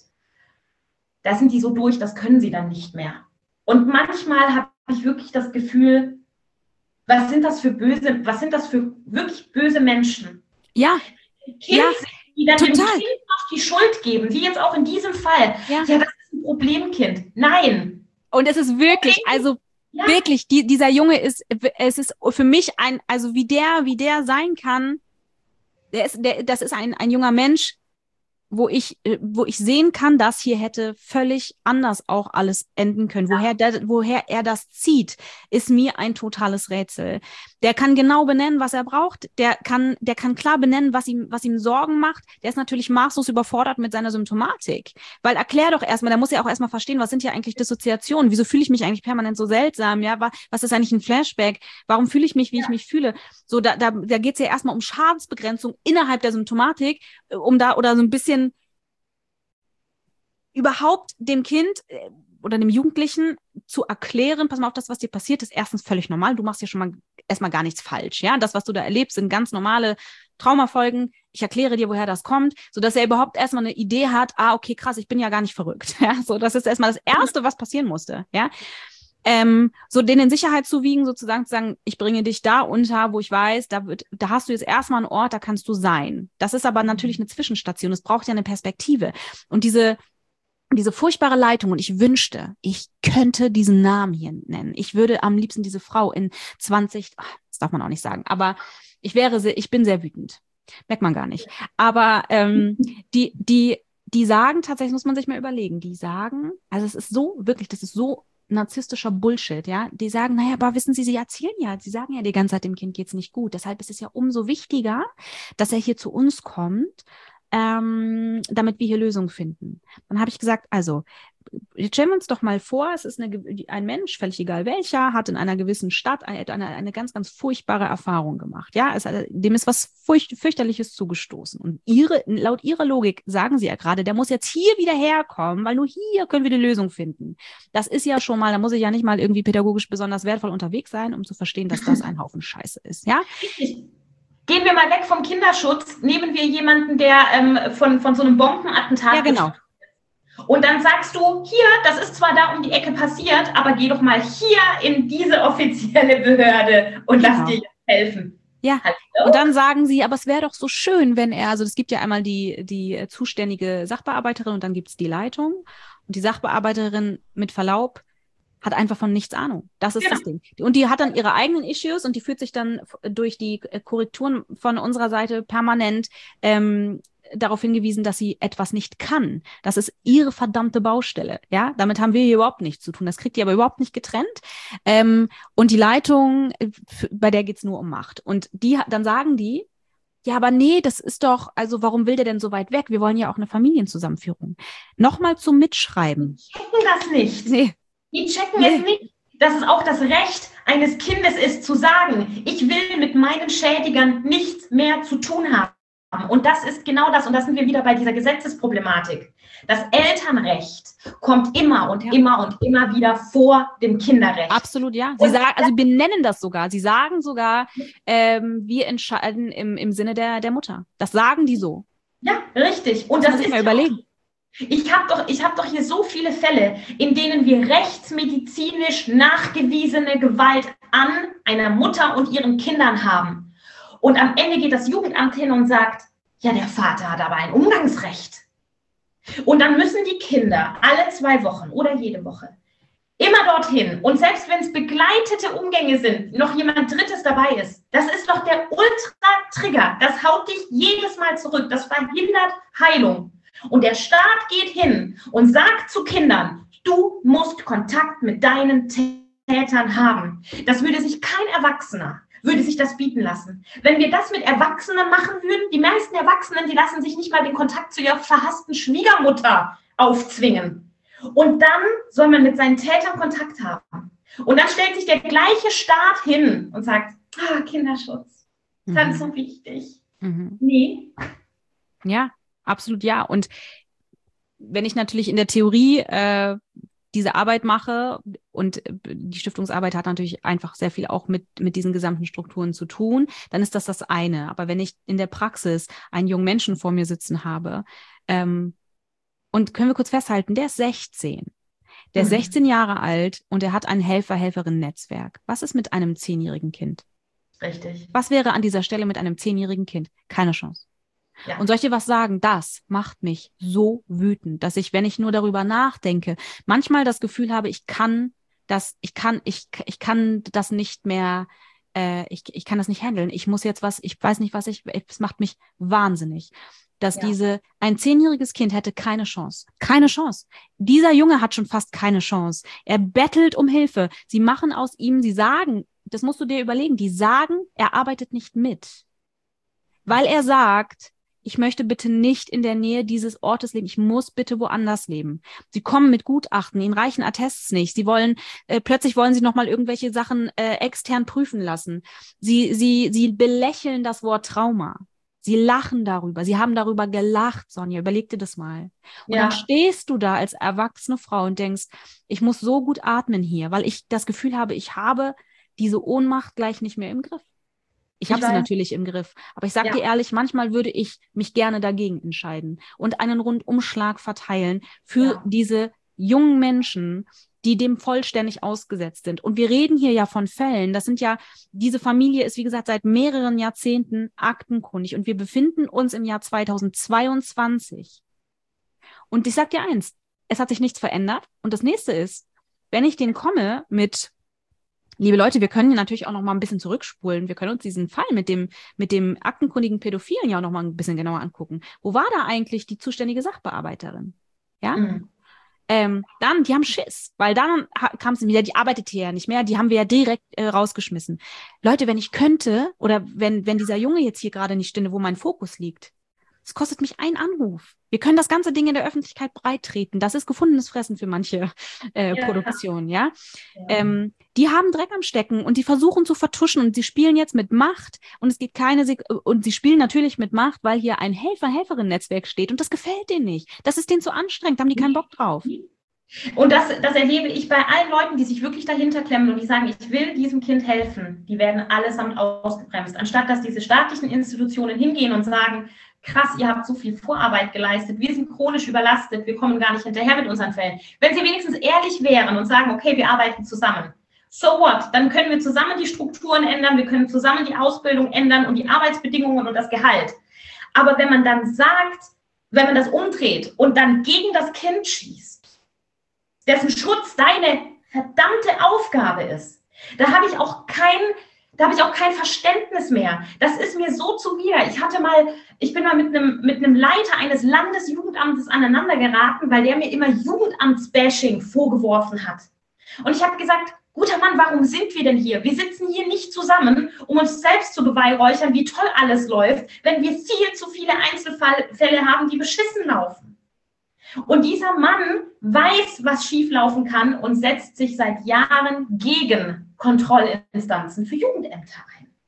da sind die so durch, das können sie dann nicht mehr. Und manchmal habe ich wirklich das Gefühl, was sind das für böse, was sind das für wirklich böse Menschen? Ja, kind ja, die dann total. dem Kind noch die Schuld geben, wie jetzt auch in diesem Fall. Ja, ja das ist ein Problemkind. Nein. Und es ist wirklich, also ja. wirklich, die, dieser Junge ist, es ist für mich ein, also wie der, wie der sein kann, der ist, der, das ist ein, ein junger Mensch, wo ich, wo ich sehen kann, dass hier hätte völlig anders auch alles enden können. Ja. Woher, der, woher er das zieht, ist mir ein totales Rätsel. Der kann genau benennen, was er braucht. Der kann, der kann klar benennen, was ihm, was ihm Sorgen macht. Der ist natürlich maßlos überfordert mit seiner Symptomatik. Weil erklär doch erstmal, der muss ja auch erstmal verstehen, was sind hier eigentlich Dissoziationen? Wieso fühle ich mich eigentlich permanent so seltsam? Ja, was ist eigentlich ein Flashback? Warum fühle ich mich, wie ja. ich mich fühle? So, da, da, da geht es ja erstmal um Schadensbegrenzung innerhalb der Symptomatik, um da, oder so ein bisschen überhaupt dem Kind oder dem Jugendlichen zu erklären, pass mal auf, das, was dir passiert, ist erstens völlig normal. Du machst hier schon mal erstmal gar nichts falsch. Ja, das, was du da erlebst, sind ganz normale Traumafolgen. Ich erkläre dir, woher das kommt, sodass er überhaupt erstmal eine Idee hat, ah, okay, krass, ich bin ja gar nicht verrückt. Ja, so, das ist erstmal das Erste, was passieren musste. Ja, ähm, so denen in Sicherheit zu wiegen, sozusagen zu sagen, ich bringe dich da unter, wo ich weiß, da wird, da hast du jetzt erstmal einen Ort, da kannst du sein. Das ist aber natürlich eine Zwischenstation. Es braucht ja eine Perspektive. Und diese diese furchtbare Leitung, und ich wünschte, ich könnte diesen Namen hier nennen. Ich würde am liebsten diese Frau in zwanzig, ach, das darf man auch nicht sagen, aber ich wäre sehr, ich bin sehr wütend. Merkt man gar nicht. Aber ähm, die, die, die sagen tatsächlich, muss man sich mal überlegen, die sagen, also es ist so, wirklich, das ist so narzisstischer Bullshit, ja. Die sagen, naja, aber wissen Sie, Sie erzählen ja, Sie sagen ja die ganze Zeit, dem Kind geht's nicht gut. Deshalb ist es ja umso wichtiger, dass er hier zu uns kommt, ähm, damit wir hier Lösungen finden. Dann habe ich gesagt, also, jetzt stellen wir uns doch mal vor, es ist eine, ein Mensch, völlig egal welcher, hat in einer gewissen Stadt eine, eine, eine ganz, ganz furchtbare Erfahrung gemacht. Ja, es, dem ist was furcht, fürchterliches zugestoßen. Und ihre, laut ihrer Logik sagen sie ja gerade, der muss jetzt hier wieder herkommen, weil nur hier können wir die Lösung finden. Das ist ja schon mal, da muss ich ja nicht mal irgendwie pädagogisch besonders wertvoll unterwegs sein, um zu verstehen, dass das ein Haufen Scheiße ist. Ja? Gehen wir mal weg vom Kinderschutz, nehmen wir jemanden, der ähm, von, von so einem Bombenattentat... Ja, genau. Und dann sagst du, hier, das ist zwar da um die Ecke passiert, aber geh doch mal hier in diese offizielle Behörde und genau. lass dir helfen. Ja, Hallo? Und dann sagen sie, aber es wäre doch so schön, wenn er, also es gibt ja einmal die, die zuständige Sachbearbeiterin und dann gibt es die Leitung. Und die Sachbearbeiterin, mit Verlaub, hat einfach von nichts Ahnung. Das ist ja. das Ding. Und die hat dann ihre eigenen Issues und die führt sich dann durch die Korrekturen von unserer Seite permanent ähm, darauf hingewiesen, dass sie etwas nicht kann. Das ist ihre verdammte Baustelle. Ja, damit haben wir hier überhaupt nichts zu tun. Das kriegt die aber überhaupt nicht getrennt. Ähm, und die Leitung, bei der geht's nur um Macht. Und die, dann sagen die, ja, aber nee, das ist doch, also warum will der denn so weit weg? Wir wollen ja auch eine Familienzusammenführung. Nochmal zum Mitschreiben. Die checken das nicht. Nee. Die checken nee. es nicht, dass es auch das Recht eines Kindes ist, zu sagen, ich will mit meinen Schädigern nichts mehr zu tun haben. Und das ist genau das, und da sind wir wieder bei dieser Gesetzesproblematik. Das Elternrecht kommt immer und ja. immer und immer wieder vor dem Kinderrecht. Absolut, ja. Sie sagen, also benennen das sogar. Sie sagen sogar, ähm, wir entscheiden im, im Sinne der, der Mutter. Das sagen die so. Ja, richtig. Und das das muss ich ist mal überlegen. Auch, ich habe doch, ich hab doch hier so viele Fälle, in denen wir rechtsmedizinisch nachgewiesene Gewalt an einer Mutter und ihren Kindern haben. Und am Ende geht das Jugendamt hin und sagt, ja, der Vater hat aber ein Umgangsrecht. Und dann müssen die Kinder alle zwei Wochen oder jede Woche immer dorthin. Und selbst wenn es begleitete Umgänge sind, noch jemand Drittes dabei ist, das ist doch der Ultra-Trigger. Das haut dich jedes Mal zurück. Das verhindert Heilung. Und der Staat geht hin und sagt zu Kindern, du musst Kontakt mit deinen Tätern haben. Das würde sich kein Erwachsener würde sich das bieten lassen. Wenn wir das mit Erwachsenen machen würden, die meisten Erwachsenen, die lassen sich nicht mal den Kontakt zu ihrer verhassten Schwiegermutter aufzwingen. Und dann soll man mit seinen Tätern Kontakt haben. Und dann stellt sich der gleiche Staat hin und sagt, ah, Kinderschutz, mhm. ganz so wichtig. Mhm. Nee. Ja, absolut ja. Und wenn ich natürlich in der Theorie äh, diese Arbeit mache, und die Stiftungsarbeit hat natürlich einfach sehr viel auch mit, mit diesen gesamten Strukturen zu tun, dann ist das das eine. Aber wenn ich in der Praxis einen jungen Menschen vor mir sitzen habe, ähm, und können wir kurz festhalten, der ist sechzehn. Der ist mhm. sechzehn Jahre alt und er hat ein Helfer-Helferinnen-Netzwerk. Was ist mit einem zehnjährigen Kind? Richtig. Was wäre an dieser Stelle mit einem zehnjährigen Kind? Keine Chance. Ja. Und soll ich dir was sagen? Das macht mich so wütend, dass ich, wenn ich nur darüber nachdenke, manchmal das Gefühl habe, ich kann das, ich kann, ich, ich kann das nicht mehr, äh, ich, ich kann das nicht handeln. Ich muss jetzt was, ich weiß nicht, was ich, es macht mich wahnsinnig, dass ja. diese, ein zehnjähriges Kind hätte keine Chance. Keine Chance. Dieser Junge hat schon fast keine Chance. Er bettelt um Hilfe. Sie machen aus ihm, sie sagen, das musst du dir überlegen, die sagen, er arbeitet nicht mit. Weil er sagt, ich möchte bitte nicht in der Nähe dieses Ortes leben. Ich muss bitte woanders leben. Sie kommen mit Gutachten, ihnen reichen Attests nicht. Sie wollen, äh, plötzlich wollen sie nochmal irgendwelche Sachen äh, extern prüfen lassen. Sie, sie, sie belächeln das Wort Trauma. Sie lachen darüber. Sie haben darüber gelacht, Sonja. Überleg dir das mal. Und ja. dann stehst du da als erwachsene Frau und denkst, ich muss so gut atmen hier, weil ich das Gefühl habe, ich habe diese Ohnmacht gleich nicht mehr im Griff. Ich habe sie natürlich im Griff. Aber ich sage ja. dir ehrlich, manchmal würde ich mich gerne dagegen entscheiden und einen Rundumschlag verteilen für ja. diese jungen Menschen, die dem vollständig ausgesetzt sind. Und wir reden hier ja von Fällen. Das sind ja, diese Familie ist, wie gesagt, seit mehreren Jahrzehnten aktenkundig. Und wir befinden uns im Jahr zweitausendzweiundzwanzig. Und ich sag dir eins, es hat sich nichts verändert. Und das nächste ist, wenn ich den komme mit, liebe Leute, wir können natürlich auch noch mal ein bisschen zurückspulen. Wir können uns diesen Fall mit dem, mit dem aktenkundigen Pädophilen ja auch noch mal ein bisschen genauer angucken. Wo war da eigentlich die zuständige Sachbearbeiterin? Ja? Mhm. Ähm, dann, die haben Schiss, weil dann ha- kam es wieder, die arbeitet hier ja nicht mehr, die haben wir ja direkt äh, rausgeschmissen. Leute, wenn ich könnte, oder wenn, wenn dieser Junge jetzt hier gerade nicht stünde, wo mein Fokus liegt, es kostet mich einen Anruf. Wir können das ganze Ding in der Öffentlichkeit breit treten. Das ist gefundenes Fressen für manche äh, ja. Produktionen, ja. ja. Ähm, die haben Dreck am Stecken und die versuchen zu vertuschen und sie spielen jetzt mit Macht und es geht keine Sek- und sie spielen natürlich mit Macht, weil hier ein Helfer-Helferin-Netzwerk steht und das gefällt denen nicht. Das ist denen zu anstrengend, da haben die keinen Bock drauf. Und das, das erlebe ich bei allen Leuten, die sich wirklich dahinter klemmen und die sagen, ich will diesem Kind helfen. Die werden allesamt ausgebremst. Anstatt dass diese staatlichen Institutionen hingehen und sagen, krass, ihr habt so viel Vorarbeit geleistet, wir sind chronisch überlastet, wir kommen gar nicht hinterher mit unseren Fällen. Wenn sie wenigstens ehrlich wären und sagen, okay, wir arbeiten zusammen. So what? Dann können wir zusammen die Strukturen ändern, wir können zusammen die Ausbildung ändern und die Arbeitsbedingungen und das Gehalt. Aber wenn man dann sagt, wenn man das umdreht und dann gegen das Kind schießt, dessen Schutz deine verdammte Aufgabe ist, da habe ich auch kein, da habe ich auch kein Verständnis mehr. Das ist mir so zuwider. Ich hatte mal, ich bin mal mit einem, mit einem Leiter eines Landesjugendamtes aneinander geraten, weil der mir immer Jugendamtsbashing vorgeworfen hat. Und ich habe gesagt, guter Mann, warum sind wir denn hier? Wir sitzen hier nicht zusammen, um uns selbst zu beweihräuchern, wie toll alles läuft, wenn wir viel zu viele Einzelfälle haben, die beschissen laufen. Und dieser Mann weiß, was schieflaufen kann und setzt sich seit Jahren gegen Kontrollinstanzen für Jugendämter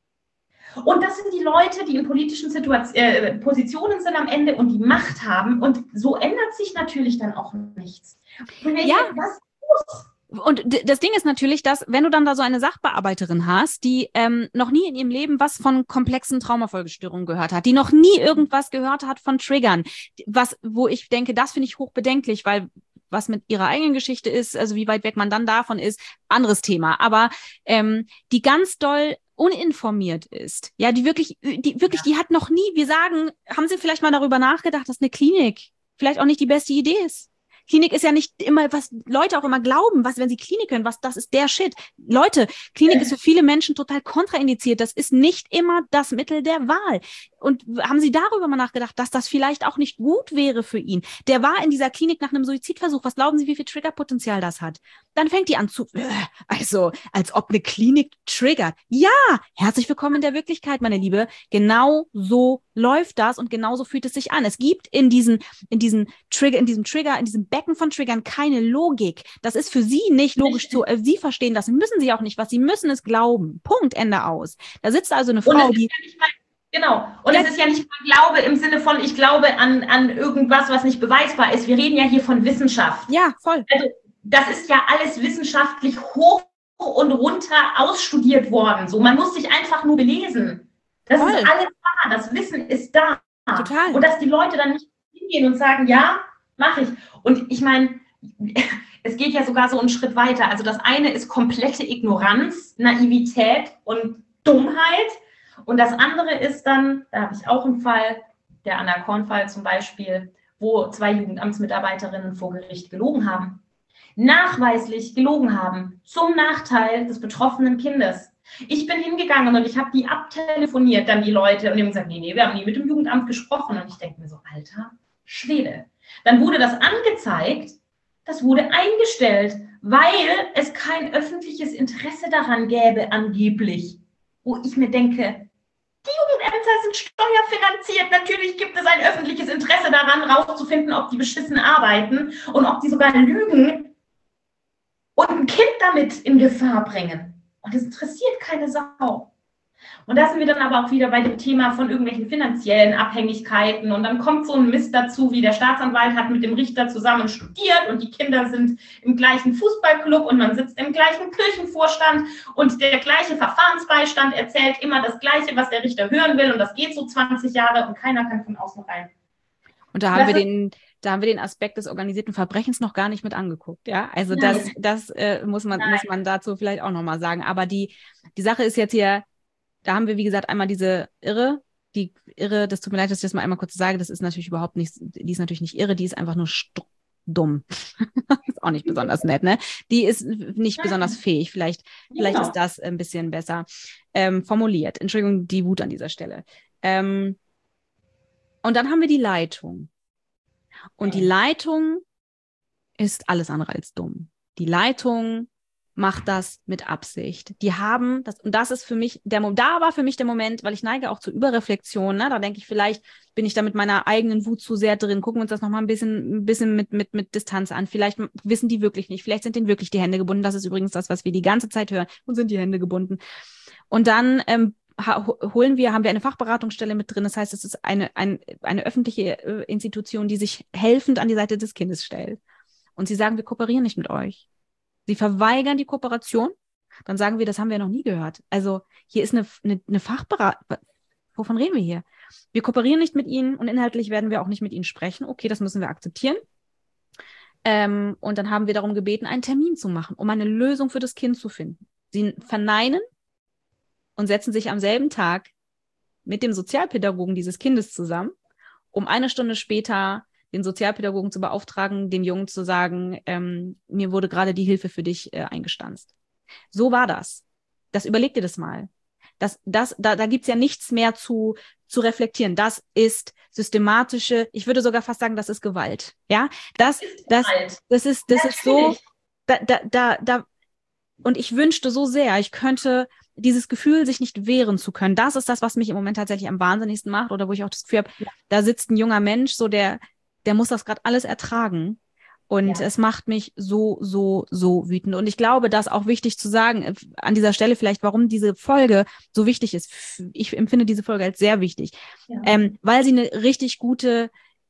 ein. Und das sind die Leute, die in politischen Situation, äh, Positionen sind am Ende und die Macht haben. Und so ändert sich natürlich dann auch nichts. Und ja. Was muss? Und das Ding ist natürlich, dass, wenn du dann da so eine Sachbearbeiterin hast, die ähm, noch nie in ihrem Leben was von komplexen Traumafolgestörungen gehört hat, die noch nie irgendwas gehört hat von Triggern, was, wo ich denke, das finde ich hochbedenklich, weil was mit ihrer eigenen Geschichte ist, also wie weit weg man dann davon ist, anderes Thema. Aber ähm, die ganz doll uninformiert ist, ja, die wirklich, die wirklich, ja. die hat noch nie, wir sagen, haben Sie vielleicht mal darüber nachgedacht, dass eine Klinik vielleicht auch nicht die beste Idee ist? Klinik ist ja nicht immer, was Leute auch immer glauben, was, wenn sie Klinik können, was, das ist der Shit. Leute, Klinik ist für viele Menschen total kontraindiziert. Das ist nicht immer das Mittel der Wahl. Und haben Sie darüber mal nachgedacht, dass das vielleicht auch nicht gut wäre für ihn? Der war in dieser Klinik nach einem Suizidversuch. Was glauben Sie, wie viel Triggerpotenzial das hat? Dann fängt die an zu, also, als ob eine Klinik triggert. Ja, herzlich willkommen in der Wirklichkeit, meine Liebe. Genau so läuft das und genauso fühlt es sich an. Es gibt in diesen, in diesen Trigger, in diesem Trigger, in diesem Becken von Triggern keine Logik. Das ist für Sie nicht logisch zu, äh, Sie verstehen das, müssen Sie auch nicht, was Sie müssen ist glauben. Punkt, Ende aus. Da sitzt also eine Frau, die... Genau. Und ja. es ist ja nicht mal Glaube im Sinne von, ich glaube an, an irgendwas, was nicht beweisbar ist. Wir reden ja hier von Wissenschaft. Ja, voll. Also das ist ja alles wissenschaftlich hoch und runter ausstudiert worden. So, man muss sich einfach nur belesen. Das voll. Ist alles da. Das Wissen ist da. Total. Und dass die Leute dann nicht hingehen und sagen, ja, mache ich. Und ich meine, es geht ja sogar so einen Schritt weiter. Also das eine ist komplette Ignoranz, Naivität und Dummheit. Und das andere ist dann, da habe ich auch einen Fall, der Anna-Korn-Fall zum Beispiel, wo zwei Jugendamtsmitarbeiterinnen vor Gericht gelogen haben. Nachweislich gelogen haben, zum Nachteil des betroffenen Kindes. Ich bin hingegangen und ich habe die abtelefoniert, dann die Leute, und die haben gesagt, nee, nee, wir haben nie mit dem Jugendamt gesprochen. Und ich denke mir so, alter Schwede. Dann wurde das angezeigt, das wurde eingestellt, weil es kein öffentliches Interesse daran gäbe, angeblich. Wo ich mir denke, die Jugendämter sind steuerfinanziert. Natürlich gibt es ein öffentliches Interesse daran, rauszufinden, ob die beschissen arbeiten und ob die sogar lügen und ein Kind damit in Gefahr bringen. Und das interessiert keine Sau. Und da sind wir dann aber auch wieder bei dem Thema von irgendwelchen finanziellen Abhängigkeiten. Und dann kommt so ein Mist dazu, wie der Staatsanwalt hat mit dem Richter zusammen studiert und die Kinder sind im gleichen Fußballclub und man sitzt im gleichen Kirchenvorstand und der gleiche Verfahrensbeistand erzählt immer das Gleiche, was der Richter hören will. Und das geht so zwanzig Jahre und keiner kann von außen rein. Und da haben wir den, da haben wir den Aspekt des organisierten Verbrechens noch gar nicht mit angeguckt, ja. Also Nein. das, das äh, muss man, Nein. muss man dazu vielleicht auch nochmal sagen. Aber die, die Sache ist jetzt hier, da haben wir, wie gesagt, einmal diese Irre, die Irre, das tut mir leid, dass ich das mal einmal kurz sage, das ist natürlich überhaupt nicht, die ist natürlich nicht irre, die ist einfach nur st- dumm. Ist auch nicht besonders nett, ne? Die ist nicht besonders fähig. Vielleicht, vielleicht Genau. ist das ein bisschen besser ähm, formuliert. Entschuldigung, die Wut an dieser Stelle. Ähm, und dann haben wir die Leitung. Und die Leitung ist alles andere als dumm. Die Leitung macht das mit Absicht. Die haben, das, und das ist für mich, der, da war für mich der Moment, weil ich neige auch zur Überreflexion, ne? Da denke ich, vielleicht bin ich da mit meiner eigenen Wut zu sehr drin, gucken wir uns das nochmal ein bisschen, ein bisschen mit, mit, mit Distanz an. Vielleicht wissen die wirklich nicht, vielleicht sind denen wirklich die Hände gebunden. Das ist übrigens das, was wir die ganze Zeit hören. Und sind die Hände gebunden. Und dann ähm, holen wir, haben wir eine Fachberatungsstelle mit drin. Das heißt, es ist eine, ein, eine öffentliche äh, Institution, die sich helfend an die Seite des Kindes stellt. Und sie sagen, wir kooperieren nicht mit euch. Sie verweigern die Kooperation. Dann sagen wir, das haben wir noch nie gehört. Also hier ist eine, eine, eine Fachberatung. Wovon reden wir hier? Wir kooperieren nicht mit ihnen und inhaltlich werden wir auch nicht mit ihnen sprechen. Okay, das müssen wir akzeptieren. Ähm, und dann haben wir darum gebeten, einen Termin zu machen, um eine Lösung für das Kind zu finden. Sie verneinen und setzen sich am selben Tag mit dem Sozialpädagogen dieses Kindes zusammen, um eine Stunde später den Sozialpädagogen zu beauftragen, dem Jungen zu sagen, ähm, mir wurde gerade die Hilfe für dich äh, eingestanzt. So war das. Das überleg dir das mal. Das, das, da da gibt's ja nichts mehr zu, zu reflektieren. Das ist systematische, ich würde sogar fast sagen, das ist Gewalt. Ja, das, das, das ist, das ist so, da, da, da, da, und ich wünschte so sehr, ich könnte dieses Gefühl, sich nicht wehren zu können. Das ist das, was mich im Moment tatsächlich am wahnsinnigsten macht oder wo ich auch das Gefühl habe, ja. Da sitzt ein junger Mensch, so der, der muss das gerade alles ertragen. Und ja. Es macht mich so, so, so wütend. Und ich glaube, das auch wichtig zu sagen, an dieser Stelle vielleicht, warum diese Folge so wichtig ist. Ich empfinde diese Folge als sehr wichtig, ja. ähm, weil sie eine richtig gute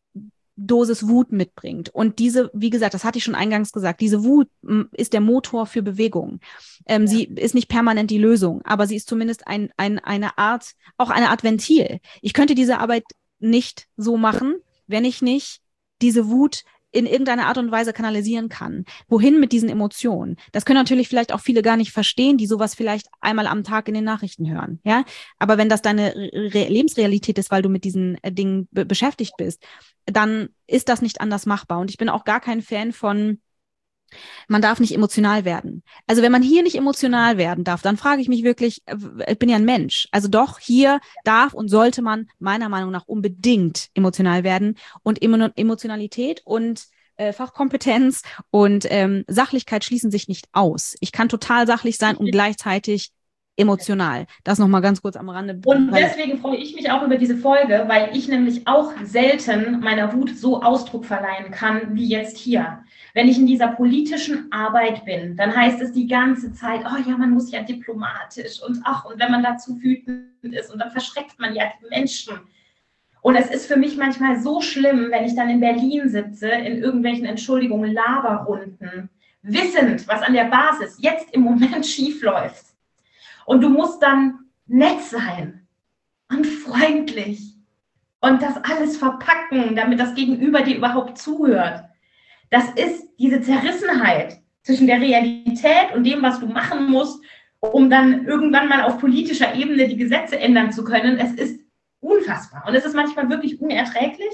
Dosis Wut mitbringt. Und diese, wie gesagt, das hatte ich schon eingangs gesagt, diese Wut m, ist der Motor für Bewegung. Ähm, ja. Sie ist nicht permanent die Lösung, aber sie ist zumindest ein, ein, eine Art, auch eine Art Ventil. Ich könnte diese Arbeit nicht so machen, wenn ich nicht diese Wut in irgendeiner Art und Weise kanalisieren kann. Wohin mit diesen Emotionen? Das können natürlich vielleicht auch viele gar nicht verstehen, die sowas vielleicht einmal am Tag in den Nachrichten hören. Ja, aber wenn das deine Re- Lebensrealität ist, weil du mit diesen äh, Dingen be- beschäftigt bist, dann ist das nicht anders machbar. Und ich bin auch gar kein Fan von, man darf nicht emotional werden. Also wenn man hier nicht emotional werden darf, dann frage ich mich wirklich, ich bin ja ein Mensch. Also doch, hier darf und sollte man meiner Meinung nach unbedingt emotional werden. Und Emotionalität und äh, Fachkompetenz und ähm, Sachlichkeit schließen sich nicht aus. Ich kann total sachlich sein und gleichzeitig emotional. Das nochmal ganz kurz am Rande. Und deswegen freue ich mich auch über diese Folge, weil ich nämlich auch selten meiner Wut so Ausdruck verleihen kann, wie jetzt hier. Wenn ich in dieser politischen Arbeit bin, dann heißt es die ganze Zeit, oh ja, man muss ja diplomatisch und ach, und wenn man dazu wütend ist und dann verschreckt man ja die Menschen. Und es ist für mich manchmal so schlimm, wenn ich dann in Berlin sitze, in irgendwelchen, Entschuldigungen, Laberrunden, wissend, was an der Basis jetzt im Moment schief läuft. Und du musst dann nett sein und freundlich und das alles verpacken, damit das Gegenüber dir überhaupt zuhört. Das ist diese Zerrissenheit zwischen der Realität und dem, was du machen musst, um dann irgendwann mal auf politischer Ebene die Gesetze ändern zu können. Es ist unfassbar und es ist manchmal wirklich unerträglich.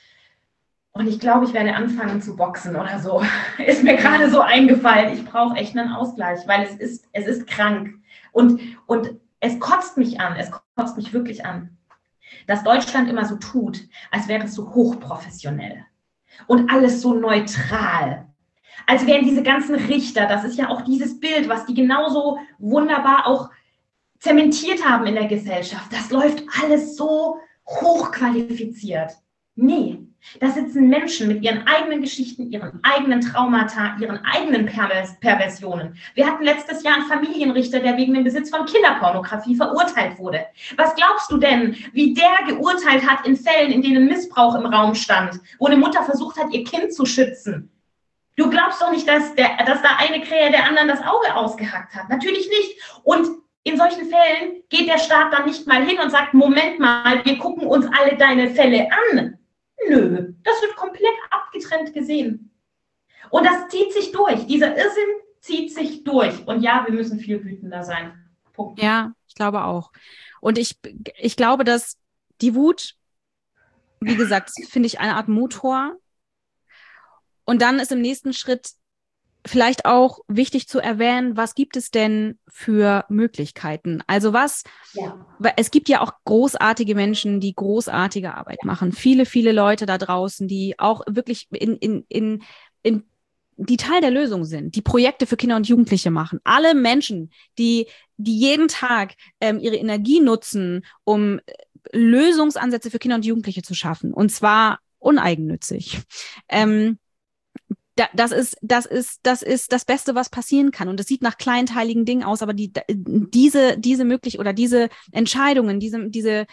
Und ich glaube, ich werde anfangen zu boxen oder so. Ist mir gerade so eingefallen. Ich brauche echt einen Ausgleich, weil es ist, es ist krank. Und, und es kotzt mich an, es kotzt mich wirklich an, dass Deutschland immer so tut, als wäre es so hochprofessionell und alles so neutral. Als wären diese ganzen Richter, das ist ja auch dieses Bild, was die genauso wunderbar auch zementiert haben in der Gesellschaft. Das läuft alles so hochqualifiziert. Nee. Da sitzen Menschen mit ihren eigenen Geschichten, ihren eigenen Traumata, ihren eigenen Pervers- Perversionen. Wir hatten letztes Jahr einen Familienrichter, der wegen dem Besitz von Kinderpornografie verurteilt wurde. Was glaubst du denn, wie der geurteilt hat in Fällen, in denen Missbrauch im Raum stand, wo eine Mutter versucht hat, ihr Kind zu schützen? Du glaubst doch nicht, dass, der, dass da eine Krähe der anderen das Auge ausgehackt hat. Natürlich nicht. Und in solchen Fällen geht der Staat dann nicht mal hin und sagt, Moment mal, wir gucken uns alle deine Fälle an. Nö, das wird komplett abgetrennt gesehen. Und das zieht sich durch. Dieser Irrsinn zieht sich durch. Und ja, wir müssen viel wütender sein. Punkt. Ja, ich glaube auch. Und ich, ich glaube, dass die Wut, wie gesagt, finde ich eine Art Motor. Und dann ist im nächsten Schritt vielleicht auch wichtig zu erwähnen, was gibt es denn für Möglichkeiten? Also was, Ja. es gibt ja auch großartige Menschen, die großartige Arbeit machen. Viele, viele Leute da draußen, die auch wirklich in, in, in, in die Teil der Lösung sind, die Projekte für Kinder und Jugendliche machen. Alle Menschen, die, die jeden Tag ähm, ihre Energie nutzen, um Lösungsansätze für Kinder und Jugendliche zu schaffen. Und zwar uneigennützig. Ähm, Da, das ist, das ist, das ist das Beste, was passieren kann. Und es sieht nach kleinteiligen Dingen aus, aber die, diese, diese möglich oder diese Entscheidungen, diese, diese,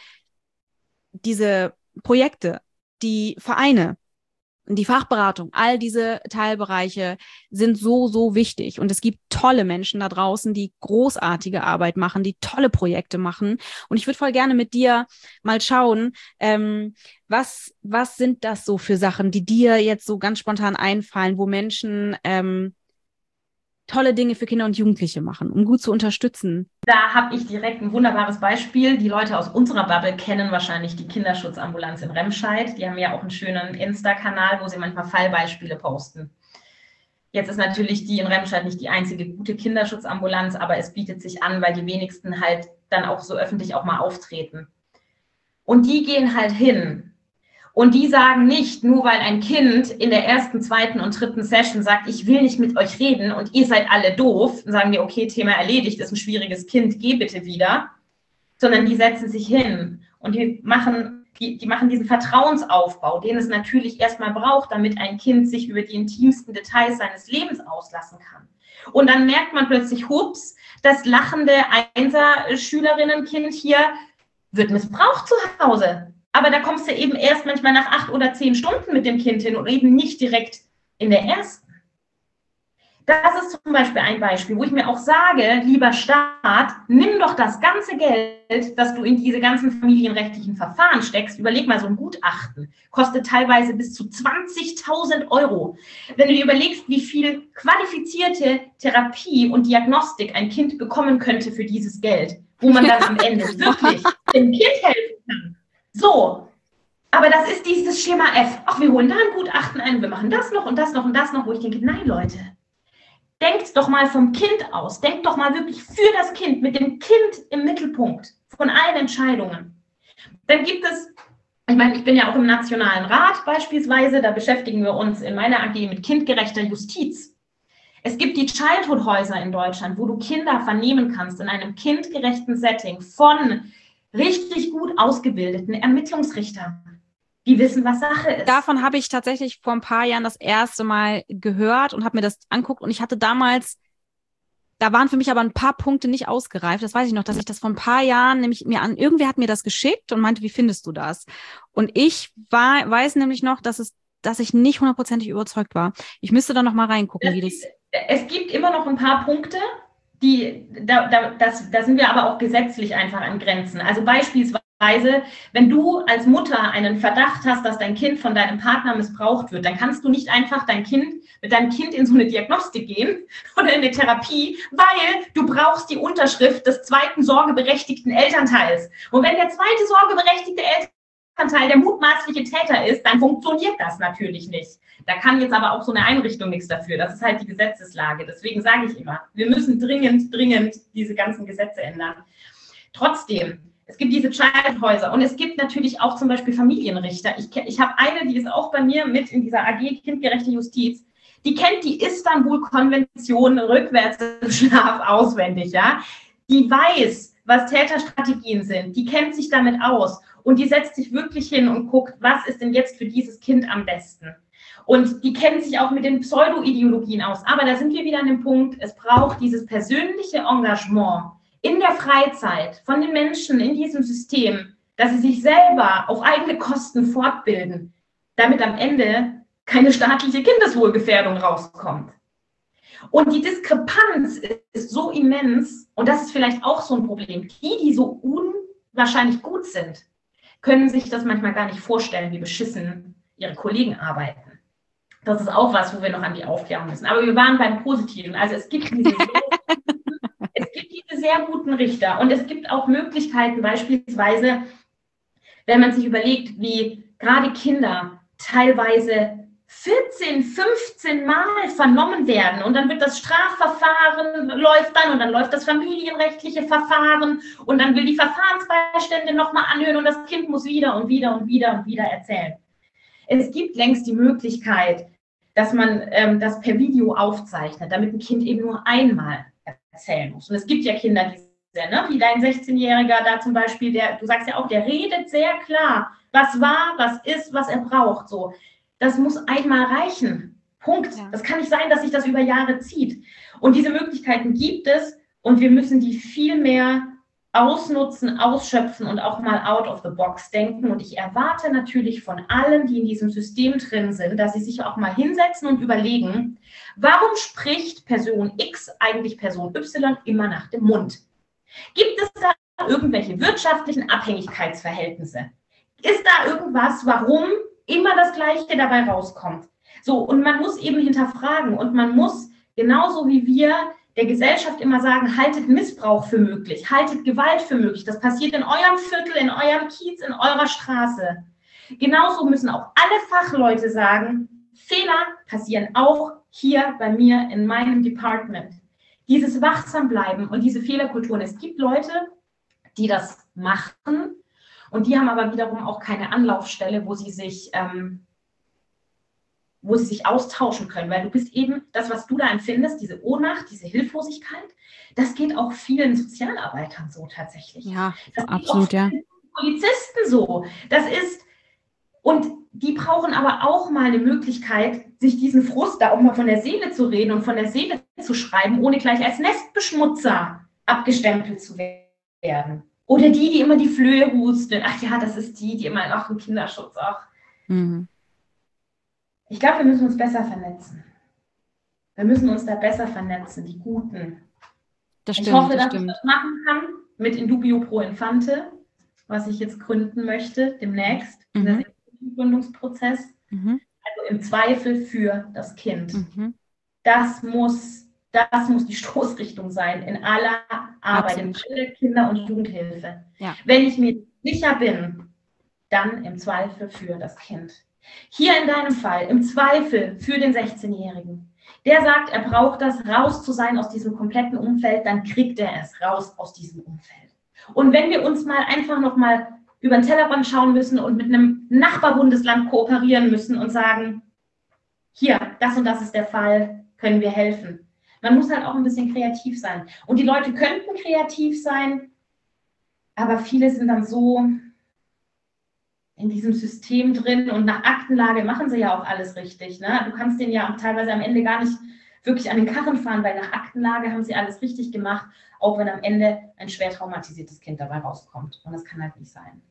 diese Projekte, die Vereine, die Fachberatung, all diese Teilbereiche sind so, so wichtig. Und es gibt tolle Menschen da draußen, die großartige Arbeit machen, die tolle Projekte machen. Und ich würde voll gerne mit dir mal schauen, ähm, was, was sind das so für Sachen, die dir jetzt so ganz spontan einfallen, wo Menschen ähm, tolle Dinge für Kinder und Jugendliche machen, um gut zu unterstützen? Da habe ich direkt ein wunderbares Beispiel. Die Leute aus unserer Bubble kennen wahrscheinlich die Kinderschutzambulanz in Remscheid. Die haben ja auch einen schönen Insta-Kanal, wo sie manchmal Fallbeispiele posten. Jetzt ist natürlich die in Remscheid nicht die einzige gute Kinderschutzambulanz, aber es bietet sich an, weil die wenigsten halt dann auch so öffentlich auch mal auftreten. Und die gehen halt hin. Und die sagen nicht, nur weil ein Kind in der ersten, zweiten und dritten Session sagt, ich will nicht mit euch reden und ihr seid alle doof, dann sagen die, okay, Thema erledigt, ist ein schwieriges Kind, geh bitte wieder, sondern die setzen sich hin und die machen, die, die machen diesen Vertrauensaufbau, den es natürlich erstmal braucht, damit ein Kind sich über die intimsten Details seines Lebens auslassen kann. Und dann merkt man plötzlich, hups, das lachende Einser-Schülerinnenkind hier wird missbraucht zu Hause. Aber da kommst du eben erst manchmal nach acht oder zehn Stunden mit dem Kind hin und eben nicht direkt in der ersten. Das ist zum Beispiel ein Beispiel, wo ich mir auch sage, lieber Staat, nimm doch das ganze Geld, das du in diese ganzen familienrechtlichen Verfahren steckst. Überleg mal, so ein Gutachten kostet teilweise bis zu zwanzigtausend Euro. Wenn du dir überlegst, wie viel qualifizierte Therapie und Diagnostik ein Kind bekommen könnte für dieses Geld, wo man dann am Ende wirklich dem Kind helfen kann. So, aber das ist dieses Schema F. Ach, wir holen da ein Gutachten ein, wir machen das noch und das noch und das noch, wo ich denke, nein, Leute, denkt doch mal vom Kind aus, denkt doch mal wirklich für das Kind, mit dem Kind im Mittelpunkt von allen Entscheidungen. Dann gibt es, ich meine, ich bin ja auch im Nationalen Rat beispielsweise, da beschäftigen wir uns in meiner A G mit kindgerechter Justiz. Es gibt die Childhood-Häuser in Deutschland, wo du Kinder vernehmen kannst in einem kindgerechten Setting von richtig gut ausgebildeten Ermittlungsrichtern, die wissen, was Sache ist. Davon habe ich tatsächlich vor ein paar Jahren das erste Mal gehört und habe mir das anguckt und ich hatte damals, da waren für mich aber ein paar Punkte nicht ausgereift. Das weiß ich noch, dass ich das vor ein paar Jahren nämlich mir an, irgendwer hat mir das geschickt und meinte, wie findest du das? Und ich war, weiß nämlich noch, dass es, dass ich nicht hundertprozentig überzeugt war. Ich müsste da noch mal reingucken, es wie das. Gibt, es gibt immer noch ein paar Punkte, die, da, da, das, da sind wir aber auch gesetzlich einfach an Grenzen. Also beispielsweise, wenn du als Mutter einen Verdacht hast, dass dein Kind von deinem Partner missbraucht wird, dann kannst du nicht einfach dein Kind mit deinem Kind in so eine Diagnostik gehen oder in eine Therapie, weil du brauchst die Unterschrift des zweiten sorgeberechtigten Elternteils. Und wenn der zweite sorgeberechtigte Elternteil der mutmaßliche Täter ist, dann funktioniert das natürlich nicht. Da kann jetzt aber auch so eine Einrichtung nichts dafür. Das ist halt die Gesetzeslage. Deswegen sage ich immer, wir müssen dringend, dringend diese ganzen Gesetze ändern. Trotzdem, es gibt diese Childhäuser und es gibt natürlich auch zum Beispiel Familienrichter. Ich, ich habe eine, die ist auch bei mir mit in dieser A G Kindgerechte Justiz. Die kennt die Istanbul-Konvention rückwärts im Schlaf auswendig, ja. Die weiß, was Täterstrategien sind. Die kennt sich damit aus und die setzt sich wirklich hin und guckt, was ist denn jetzt für dieses Kind am besten. Und die kennen sich auch mit den Pseudo-Ideologien aus. Aber da sind wir wieder an dem Punkt, es braucht dieses persönliche Engagement in der Freizeit von den Menschen in diesem System, dass sie sich selber auf eigene Kosten fortbilden, damit am Ende keine staatliche Kindeswohlgefährdung rauskommt. Und die Diskrepanz ist so immens, und das ist vielleicht auch so ein Problem, die, die so unwahrscheinlich gut sind, können sich das manchmal gar nicht vorstellen, wie beschissen ihre Kollegen arbeiten. Das ist auch was, wo wir noch an die Aufklärung müssen. Aber wir waren beim Positiven. Also es gibt diese, es gibt diese sehr guten Richter und es gibt auch Möglichkeiten, beispielsweise, wenn man sich überlegt, wie gerade Kinder teilweise vierzehn, fünfzehn Mal vernommen werden und dann wird das Strafverfahren läuft dann und dann läuft das familienrechtliche Verfahren und dann will die Verfahrensbeistände nochmal anhören und das Kind muss wieder und wieder und wieder und wieder erzählen. Es gibt längst die Möglichkeit, dass man ähm, das per Video aufzeichnet, damit ein Kind eben nur einmal erzählen muss. Und es gibt ja Kinder, die Ne? Wie dein sechzehnjähriger da zum Beispiel, der, du sagst ja auch, der redet sehr klar, was war, was ist, was er braucht. So, das muss einmal reichen. Punkt. Ja. Das kann nicht sein, dass sich das über Jahre zieht. Und diese Möglichkeiten gibt es und wir müssen die viel mehr ausnutzen, ausschöpfen und auch mal out of the box denken. Und ich erwarte natürlich von allen, die in diesem System drin sind, dass sie sich auch mal hinsetzen und überlegen, warum spricht Person X eigentlich Person Y immer nach dem Mund? Gibt es da irgendwelche wirtschaftlichen Abhängigkeitsverhältnisse? Ist da irgendwas, warum immer das Gleiche dabei rauskommt? So, und man muss eben hinterfragen und man muss, genauso wie wir der Gesellschaft immer sagen, haltet Missbrauch für möglich, haltet Gewalt für möglich. Das passiert in eurem Viertel, in eurem Kiez, in eurer Straße. Genauso müssen auch alle Fachleute sagen, Fehler passieren auch hier bei mir in meinem Department. Dieses Wachsambleiben und diese Fehlerkulturen. Es gibt Leute, die das machen und die haben aber wiederum auch keine Anlaufstelle, wo sie sich, ähm, wo sie sich austauschen können, weil du bist eben, das, was du da empfindest, diese Ohnmacht, diese Hilflosigkeit, das geht auch vielen Sozialarbeitern so tatsächlich. Ja, das absolut, ja. Polizisten so. Das ist, und die brauchen aber auch mal eine Möglichkeit, sich diesen Frust da auch mal von der Seele zu reden und von der Seele zu schreiben, ohne gleich als Nestbeschmutzer abgestempelt zu werden. Oder die, die immer die Flöhe husten. Ach ja, das ist die, die immer, ach, im Kinderschutz auch. Mhm. Ich glaube, wir müssen uns besser vernetzen. Wir müssen uns da besser vernetzen, die Guten. Das stimmt, ich hoffe, das dass stimmt. ich das machen kann mit Indubio Pro Infante, was ich jetzt gründen möchte, demnächst, mhm. in der Gründungsprozess. Mhm. Also im Zweifel für das Kind. Mhm. Das muss, das muss die Stoßrichtung sein in aller Arbeit, Absolut. in der Kinder- und Jugendhilfe. Ja. Wenn ich mir sicher bin, dann im Zweifel für das Kind. Hier in deinem Fall, im Zweifel für den sechzehnjährigen. Der sagt, er braucht das, raus zu sein aus diesem kompletten Umfeld, dann kriegt er es raus aus diesem Umfeld. Und wenn wir uns mal einfach noch mal über den Tellerrand schauen müssen und mit einem Nachbarbundesland kooperieren müssen und sagen, hier, das und das ist der Fall, können wir helfen. Man muss halt auch ein bisschen kreativ sein. Und die Leute könnten kreativ sein, aber viele sind dann so in diesem System drin und nach Aktenlage machen sie ja auch alles richtig. Ne? Du kannst denen ja teilweise am Ende gar nicht wirklich an den Karren fahren, weil nach Aktenlage haben sie alles richtig gemacht, auch wenn am Ende ein schwer traumatisiertes Kind dabei rauskommt. Und das kann halt nicht sein.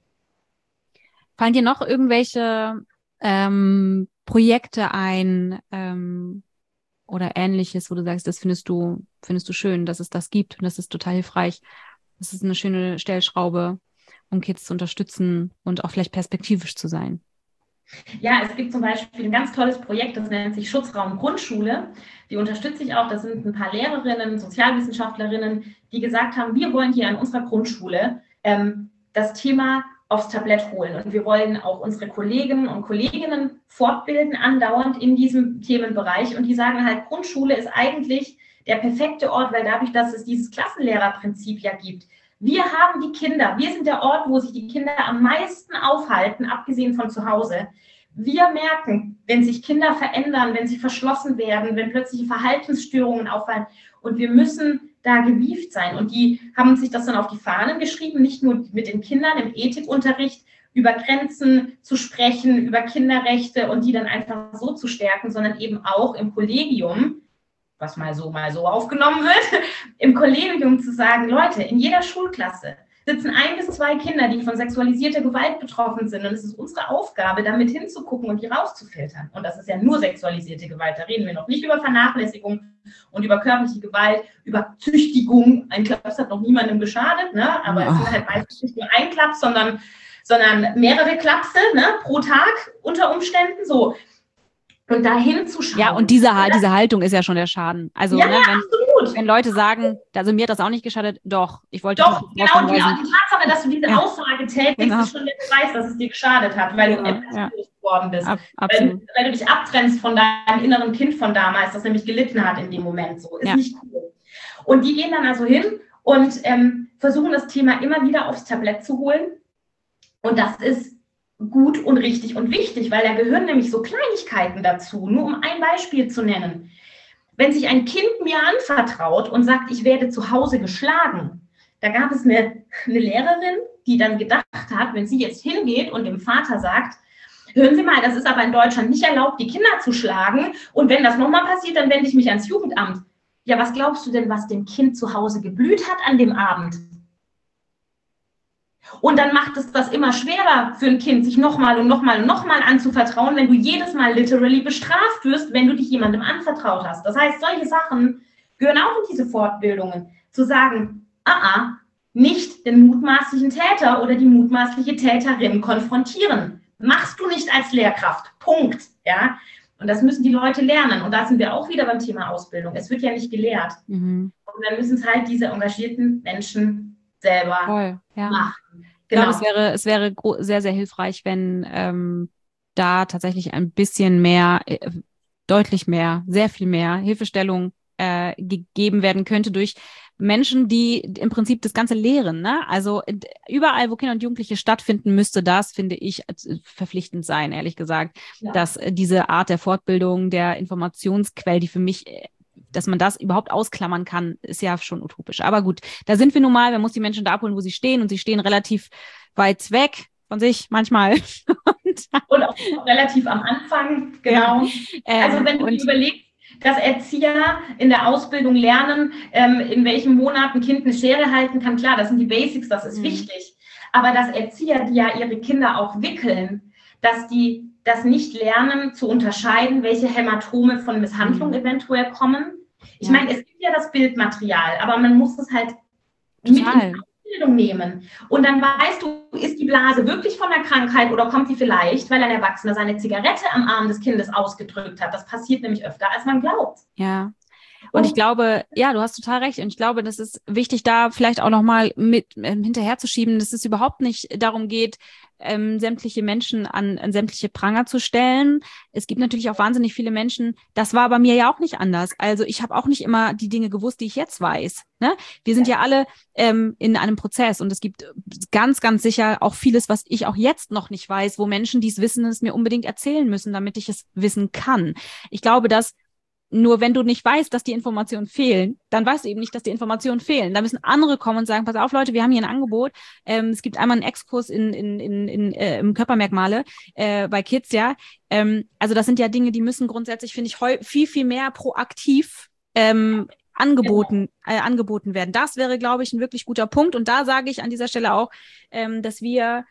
Fallen dir noch irgendwelche ähm, Projekte ein ähm, oder Ähnliches, wo du sagst, das findest du, findest du schön, dass es das gibt und das ist total hilfreich. Das ist eine schöne Stellschraube, um Kids zu unterstützen und auch vielleicht perspektivisch zu sein. Ja, es gibt zum Beispiel ein ganz tolles Projekt, das nennt sich Schutzraum Grundschule. Die unterstütze ich auch. Das sind ein paar Lehrerinnen, Sozialwissenschaftlerinnen, die gesagt haben, wir wollen hier an unserer Grundschule ähm, das Thema aufs Tablett holen. Und wir wollen auch unsere Kolleginnen und Kolleginnen fortbilden, andauernd in diesem Themenbereich. Und die sagen halt, Grundschule ist eigentlich der perfekte Ort, weil dadurch, dass es dieses Klassenlehrerprinzip ja gibt, wir haben die Kinder, wir sind der Ort, wo sich die Kinder am meisten aufhalten, abgesehen von zu Hause. Wir merken, wenn sich Kinder verändern, wenn sie verschlossen werden, wenn plötzliche Verhaltensstörungen auffallen. Und wir müssen da gewieft sein. Und die haben sich das dann auf die Fahnen geschrieben, nicht nur mit den Kindern im Ethikunterricht über Grenzen zu sprechen, über Kinderrechte und die dann einfach so zu stärken, sondern eben auch im Kollegium, was mal so, mal so aufgenommen wird, im Kollegium zu sagen, Leute, in jeder Schulklasse sitzen ein bis zwei Kinder, die von sexualisierter Gewalt betroffen sind. Und es ist unsere Aufgabe, damit hinzugucken und die rauszufiltern. Und das ist ja nur sexualisierte Gewalt. Da reden wir noch nicht über Vernachlässigung und über körperliche Gewalt, über Züchtigung. Ein Klaps hat noch niemandem geschadet, ne? Aber oh. es sind halt meistens nicht nur ein Klaps, sondern, sondern mehrere Klapse, ne? Pro Tag unter Umständen so. Und dahin zu schauen. Ja, und diese, diese Haltung ist ja schon der Schaden. Also, ja, ne, ja, wenn, absolut. wenn Leute sagen, also mir hat das auch nicht geschadet, doch, ich wollte... Doch, genau, die, die Tatsache, dass du diese ja. Aussage tätigst, genau. ist schon der Beweis, dass es dir geschadet hat, weil genau. du etwas ja. geworden bist. Ab, weil, weil du dich abtrennst von deinem inneren Kind von damals, das nämlich gelitten hat in dem Moment. So ist ja nicht cool. Und die gehen dann also hin und ähm, versuchen das Thema immer wieder aufs Tablett zu holen. Und das ist gut und richtig und wichtig, weil da gehören nämlich so Kleinigkeiten dazu. Nur um ein Beispiel zu nennen. Wenn sich ein Kind mir anvertraut und sagt, ich werde zu Hause geschlagen, da gab es eine, eine Lehrerin, die dann gedacht hat, wenn sie jetzt hingeht und dem Vater sagt, hören Sie mal, das ist aber in Deutschland nicht erlaubt, die Kinder zu schlagen. Und wenn das nochmal passiert, dann wende ich mich ans Jugendamt. Ja, was glaubst du denn, was dem Kind zu Hause geblüht hat an dem Abend? Und dann macht es das immer schwerer für ein Kind, sich nochmal und nochmal und nochmal anzuvertrauen, wenn du jedes Mal literally bestraft wirst, wenn du dich jemandem anvertraut hast. Das heißt, solche Sachen gehören auch in diese Fortbildungen. Zu sagen, ah, ah, nicht den mutmaßlichen Täter oder die mutmaßliche Täterin konfrontieren. Machst du nicht als Lehrkraft. Punkt. Ja? Und das müssen die Leute lernen. Und da sind wir auch wieder beim Thema Ausbildung. Es wird ja nicht gelehrt. Mhm. Und dann müssen es halt diese engagierten Menschen selber Voll, ja. machen. Genau. Ich glaube, es wäre, es wäre sehr, sehr hilfreich, wenn ähm, da tatsächlich ein bisschen mehr, äh, deutlich mehr, sehr viel mehr Hilfestellung äh, gegeben werden könnte durch Menschen, die im Prinzip das Ganze lehren. Ne? Also überall, wo Kinder und Jugendliche stattfinden, müsste das, finde ich, verpflichtend sein, ehrlich gesagt, ja. dass äh, diese Art der Fortbildung, der Informationsquelle, die für mich dass man das überhaupt ausklammern kann, ist ja schon utopisch. Aber gut, da sind wir nun mal, man muss die Menschen da abholen, wo sie stehen und sie stehen relativ weit weg von sich manchmal. Und auch relativ am Anfang, genau. Ja. Ähm, also wenn du dir überlegst, dass Erzieher in der Ausbildung lernen, ähm, in welchem Monat ein Kind eine Schere halten kann, klar, das sind die Basics, das ist mhm. wichtig. Aber dass Erzieher, die ja ihre Kinder auch wickeln, dass die das nicht lernen zu unterscheiden, welche Hämatome von Misshandlung mhm. eventuell kommen. Ich ja. meine, es gibt ja das Bildmaterial, aber man muss es halt Total. mit in die Ausbildung nehmen. Und dann weißt du, ist die Blase wirklich von der Krankheit oder kommt die vielleicht, weil ein Erwachsener seine Zigarette am Arm des Kindes ausgedrückt hat. Das passiert nämlich öfter, als man glaubt. Ja. Und ich glaube, ja, du hast total recht. Und ich glaube, das ist wichtig, da vielleicht auch nochmal mit ähm, hinterherzuschieben, dass es überhaupt nicht darum geht, ähm, sämtliche Menschen an, an sämtliche Pranger zu stellen. Es gibt natürlich auch wahnsinnig viele Menschen, das war bei mir ja auch nicht anders. Also ich habe auch nicht immer die Dinge gewusst, die ich jetzt weiß. Ne? Wir sind ja alle ähm, in einem Prozess und es gibt ganz, ganz sicher auch vieles, was ich auch jetzt noch nicht weiß, wo Menschen, die es wissen, es mir unbedingt erzählen müssen, damit ich es wissen kann. Ich glaube, dass nur wenn du nicht weißt, dass die Informationen fehlen, dann weißt du eben nicht, dass die Informationen fehlen. Da müssen andere kommen und sagen, pass auf Leute, wir haben hier ein Angebot. Ähm, es gibt einmal einen Exkurs in, in, in, in, äh, im Körpermerkmale äh, bei Kids, ja. Ähm, also das sind ja Dinge, die müssen grundsätzlich, finde ich, heu- viel, viel mehr proaktiv ähm, angeboten, äh, angeboten werden. Das wäre, glaube ich, ein wirklich guter Punkt. Und da sage ich an dieser Stelle auch, ähm, dass wir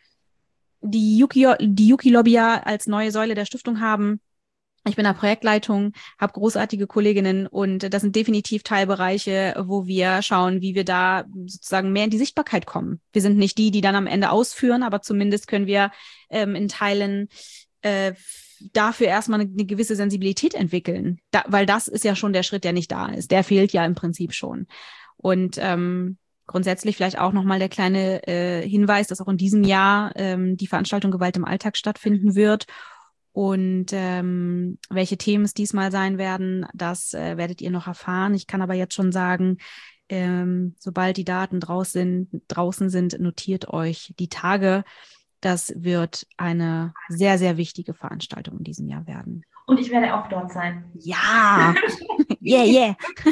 die Yuki, die Yuki-Lobby ja als neue Säule der Stiftung haben. Ich bin in der Projektleitung, habe großartige Kolleginnen und das sind definitiv Teilbereiche, wo wir schauen, wie wir da sozusagen mehr in die Sichtbarkeit kommen. Wir sind nicht die, die dann am Ende ausführen, aber zumindest können wir ähm, in Teilen äh, dafür erstmal eine, eine gewisse Sensibilität entwickeln, da, weil das ist ja schon der Schritt, der nicht da ist. Der fehlt ja im Prinzip schon. Und ähm, grundsätzlich vielleicht auch nochmal der kleine äh, Hinweis, dass auch in diesem Jahr ähm, die Veranstaltung Gewalt im Alltag stattfinden wird. Und ähm, welche Themen es diesmal sein werden, das äh, werdet ihr noch erfahren. Ich kann aber jetzt schon sagen, ähm, sobald die Daten draus sind, draußen sind, notiert euch die Tage. Das wird eine sehr, sehr wichtige Veranstaltung in diesem Jahr werden. Und ich werde auch dort sein. Ja, yeah, yeah.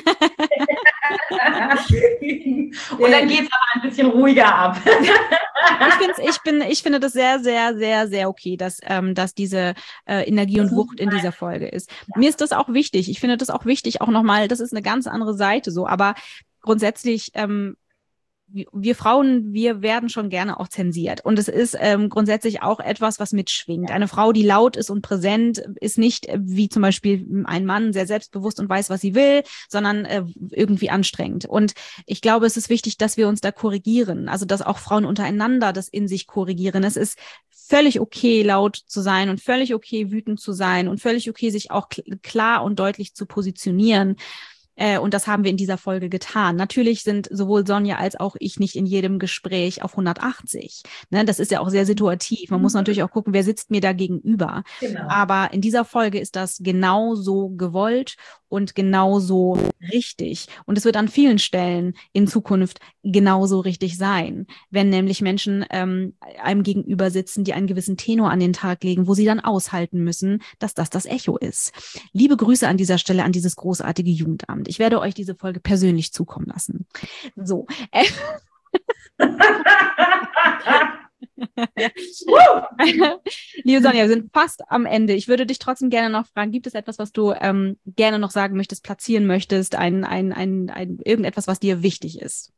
Und dann geht es aber ein bisschen ruhiger ab. Ich, find's, ich, bin, ich finde das sehr, sehr, sehr, sehr okay, dass, ähm, dass diese äh, Energie und Wucht in dieser Folge ist. Ja. Mir ist das auch wichtig. Ich finde das auch wichtig, auch nochmal, das ist eine ganz andere Seite so, aber grundsätzlich ähm, wir Frauen, wir werden schon gerne auch zensiert. Und es ist ähm, grundsätzlich auch etwas, was mitschwingt. Eine Frau, die laut ist und präsent, ist nicht äh, wie zum Beispiel ein Mann, sehr selbstbewusst und weiß, was sie will, sondern äh, irgendwie anstrengend. Und ich glaube, es ist wichtig, dass wir uns da korrigieren. Also, dass auch Frauen untereinander das in sich korrigieren. Es ist völlig okay, laut zu sein und völlig okay, wütend zu sein und völlig okay, sich auch kl- klar und deutlich zu positionieren. Äh, und das haben wir in dieser Folge getan. Natürlich sind sowohl Sonja als auch ich nicht in jedem Gespräch auf hundertachtzig. Ne, das ist ja auch sehr situativ. Man muss natürlich auch gucken, wer sitzt mir da gegenüber. Genau. Aber in dieser Folge ist das genauso gewollt und genauso richtig. Und es wird an vielen Stellen in Zukunft genauso richtig sein, wenn nämlich Menschen ähm, einem gegenüber sitzen, die einen gewissen Tenor an den Tag legen, wo sie dann aushalten müssen, dass das das Echo ist. Liebe Grüße an dieser Stelle an dieses großartige Jugendamt. Ich werde euch diese Folge persönlich zukommen lassen. So. Äh. Ja. Liebe Sonja, wir sind fast am Ende. Ich würde dich trotzdem gerne noch fragen, gibt es etwas, was du ähm, gerne noch sagen möchtest, platzieren möchtest, ein, ein, ein, ein, irgendetwas, was dir wichtig ist?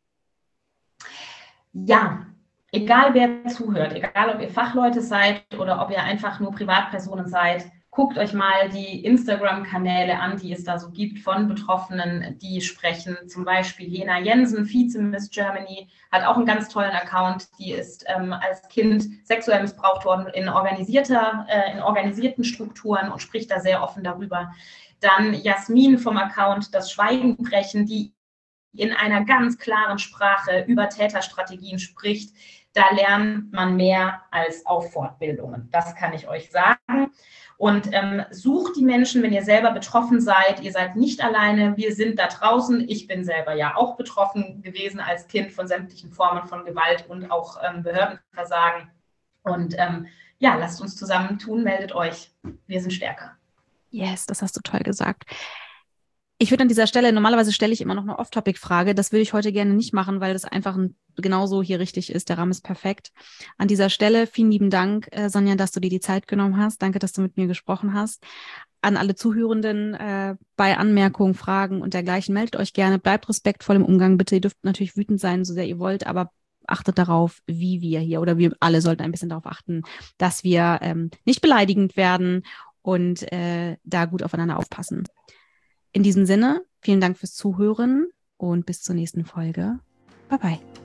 Ja, egal wer zuhört, egal ob ihr Fachleute seid oder ob ihr einfach nur Privatpersonen seid, guckt euch mal die Instagram-Kanäle an, die es da so gibt von Betroffenen, die sprechen. Zum Beispiel Lena Jensen, Vize-Miss Germany, hat auch einen ganz tollen Account. Die ist ähm, als Kind sexuell missbraucht worden in, organisierter, äh, in organisierten Strukturen und spricht da sehr offen darüber. Dann Jasmin vom Account Das Schweigen brechen, die in einer ganz klaren Sprache über Täterstrategien spricht. Da lernt man mehr als auf Fortbildungen. Das kann ich euch sagen. Und ähm, sucht die Menschen, wenn ihr selber betroffen seid. Ihr seid nicht alleine. Wir sind da draußen. Ich bin selber ja auch betroffen gewesen als Kind von sämtlichen Formen von Gewalt und auch ähm, Behördenversagen. Und ähm, ja, lasst uns zusammentun. Meldet euch. Wir sind stärker. Yes, das hast du toll gesagt. Ich würde an dieser Stelle, normalerweise stelle ich immer noch eine Off-Topic-Frage. Das würde ich heute gerne nicht machen, weil das einfach ein, genauso hier richtig ist. Der Rahmen ist perfekt. An dieser Stelle vielen lieben Dank, äh, Sonja, dass du dir die Zeit genommen hast. Danke, dass du mit mir gesprochen hast. An alle Zuhörenden äh, bei Anmerkungen, Fragen und dergleichen, meldet euch gerne. Bleibt respektvoll im Umgang, bitte. Ihr dürft natürlich wütend sein, so sehr ihr wollt, aber achtet darauf, wie wir hier, oder wir alle sollten ein bisschen darauf achten, dass wir ähm, nicht beleidigend werden und äh, da gut aufeinander aufpassen. In diesem Sinne, vielen Dank fürs Zuhören und bis zur nächsten Folge. Bye bye.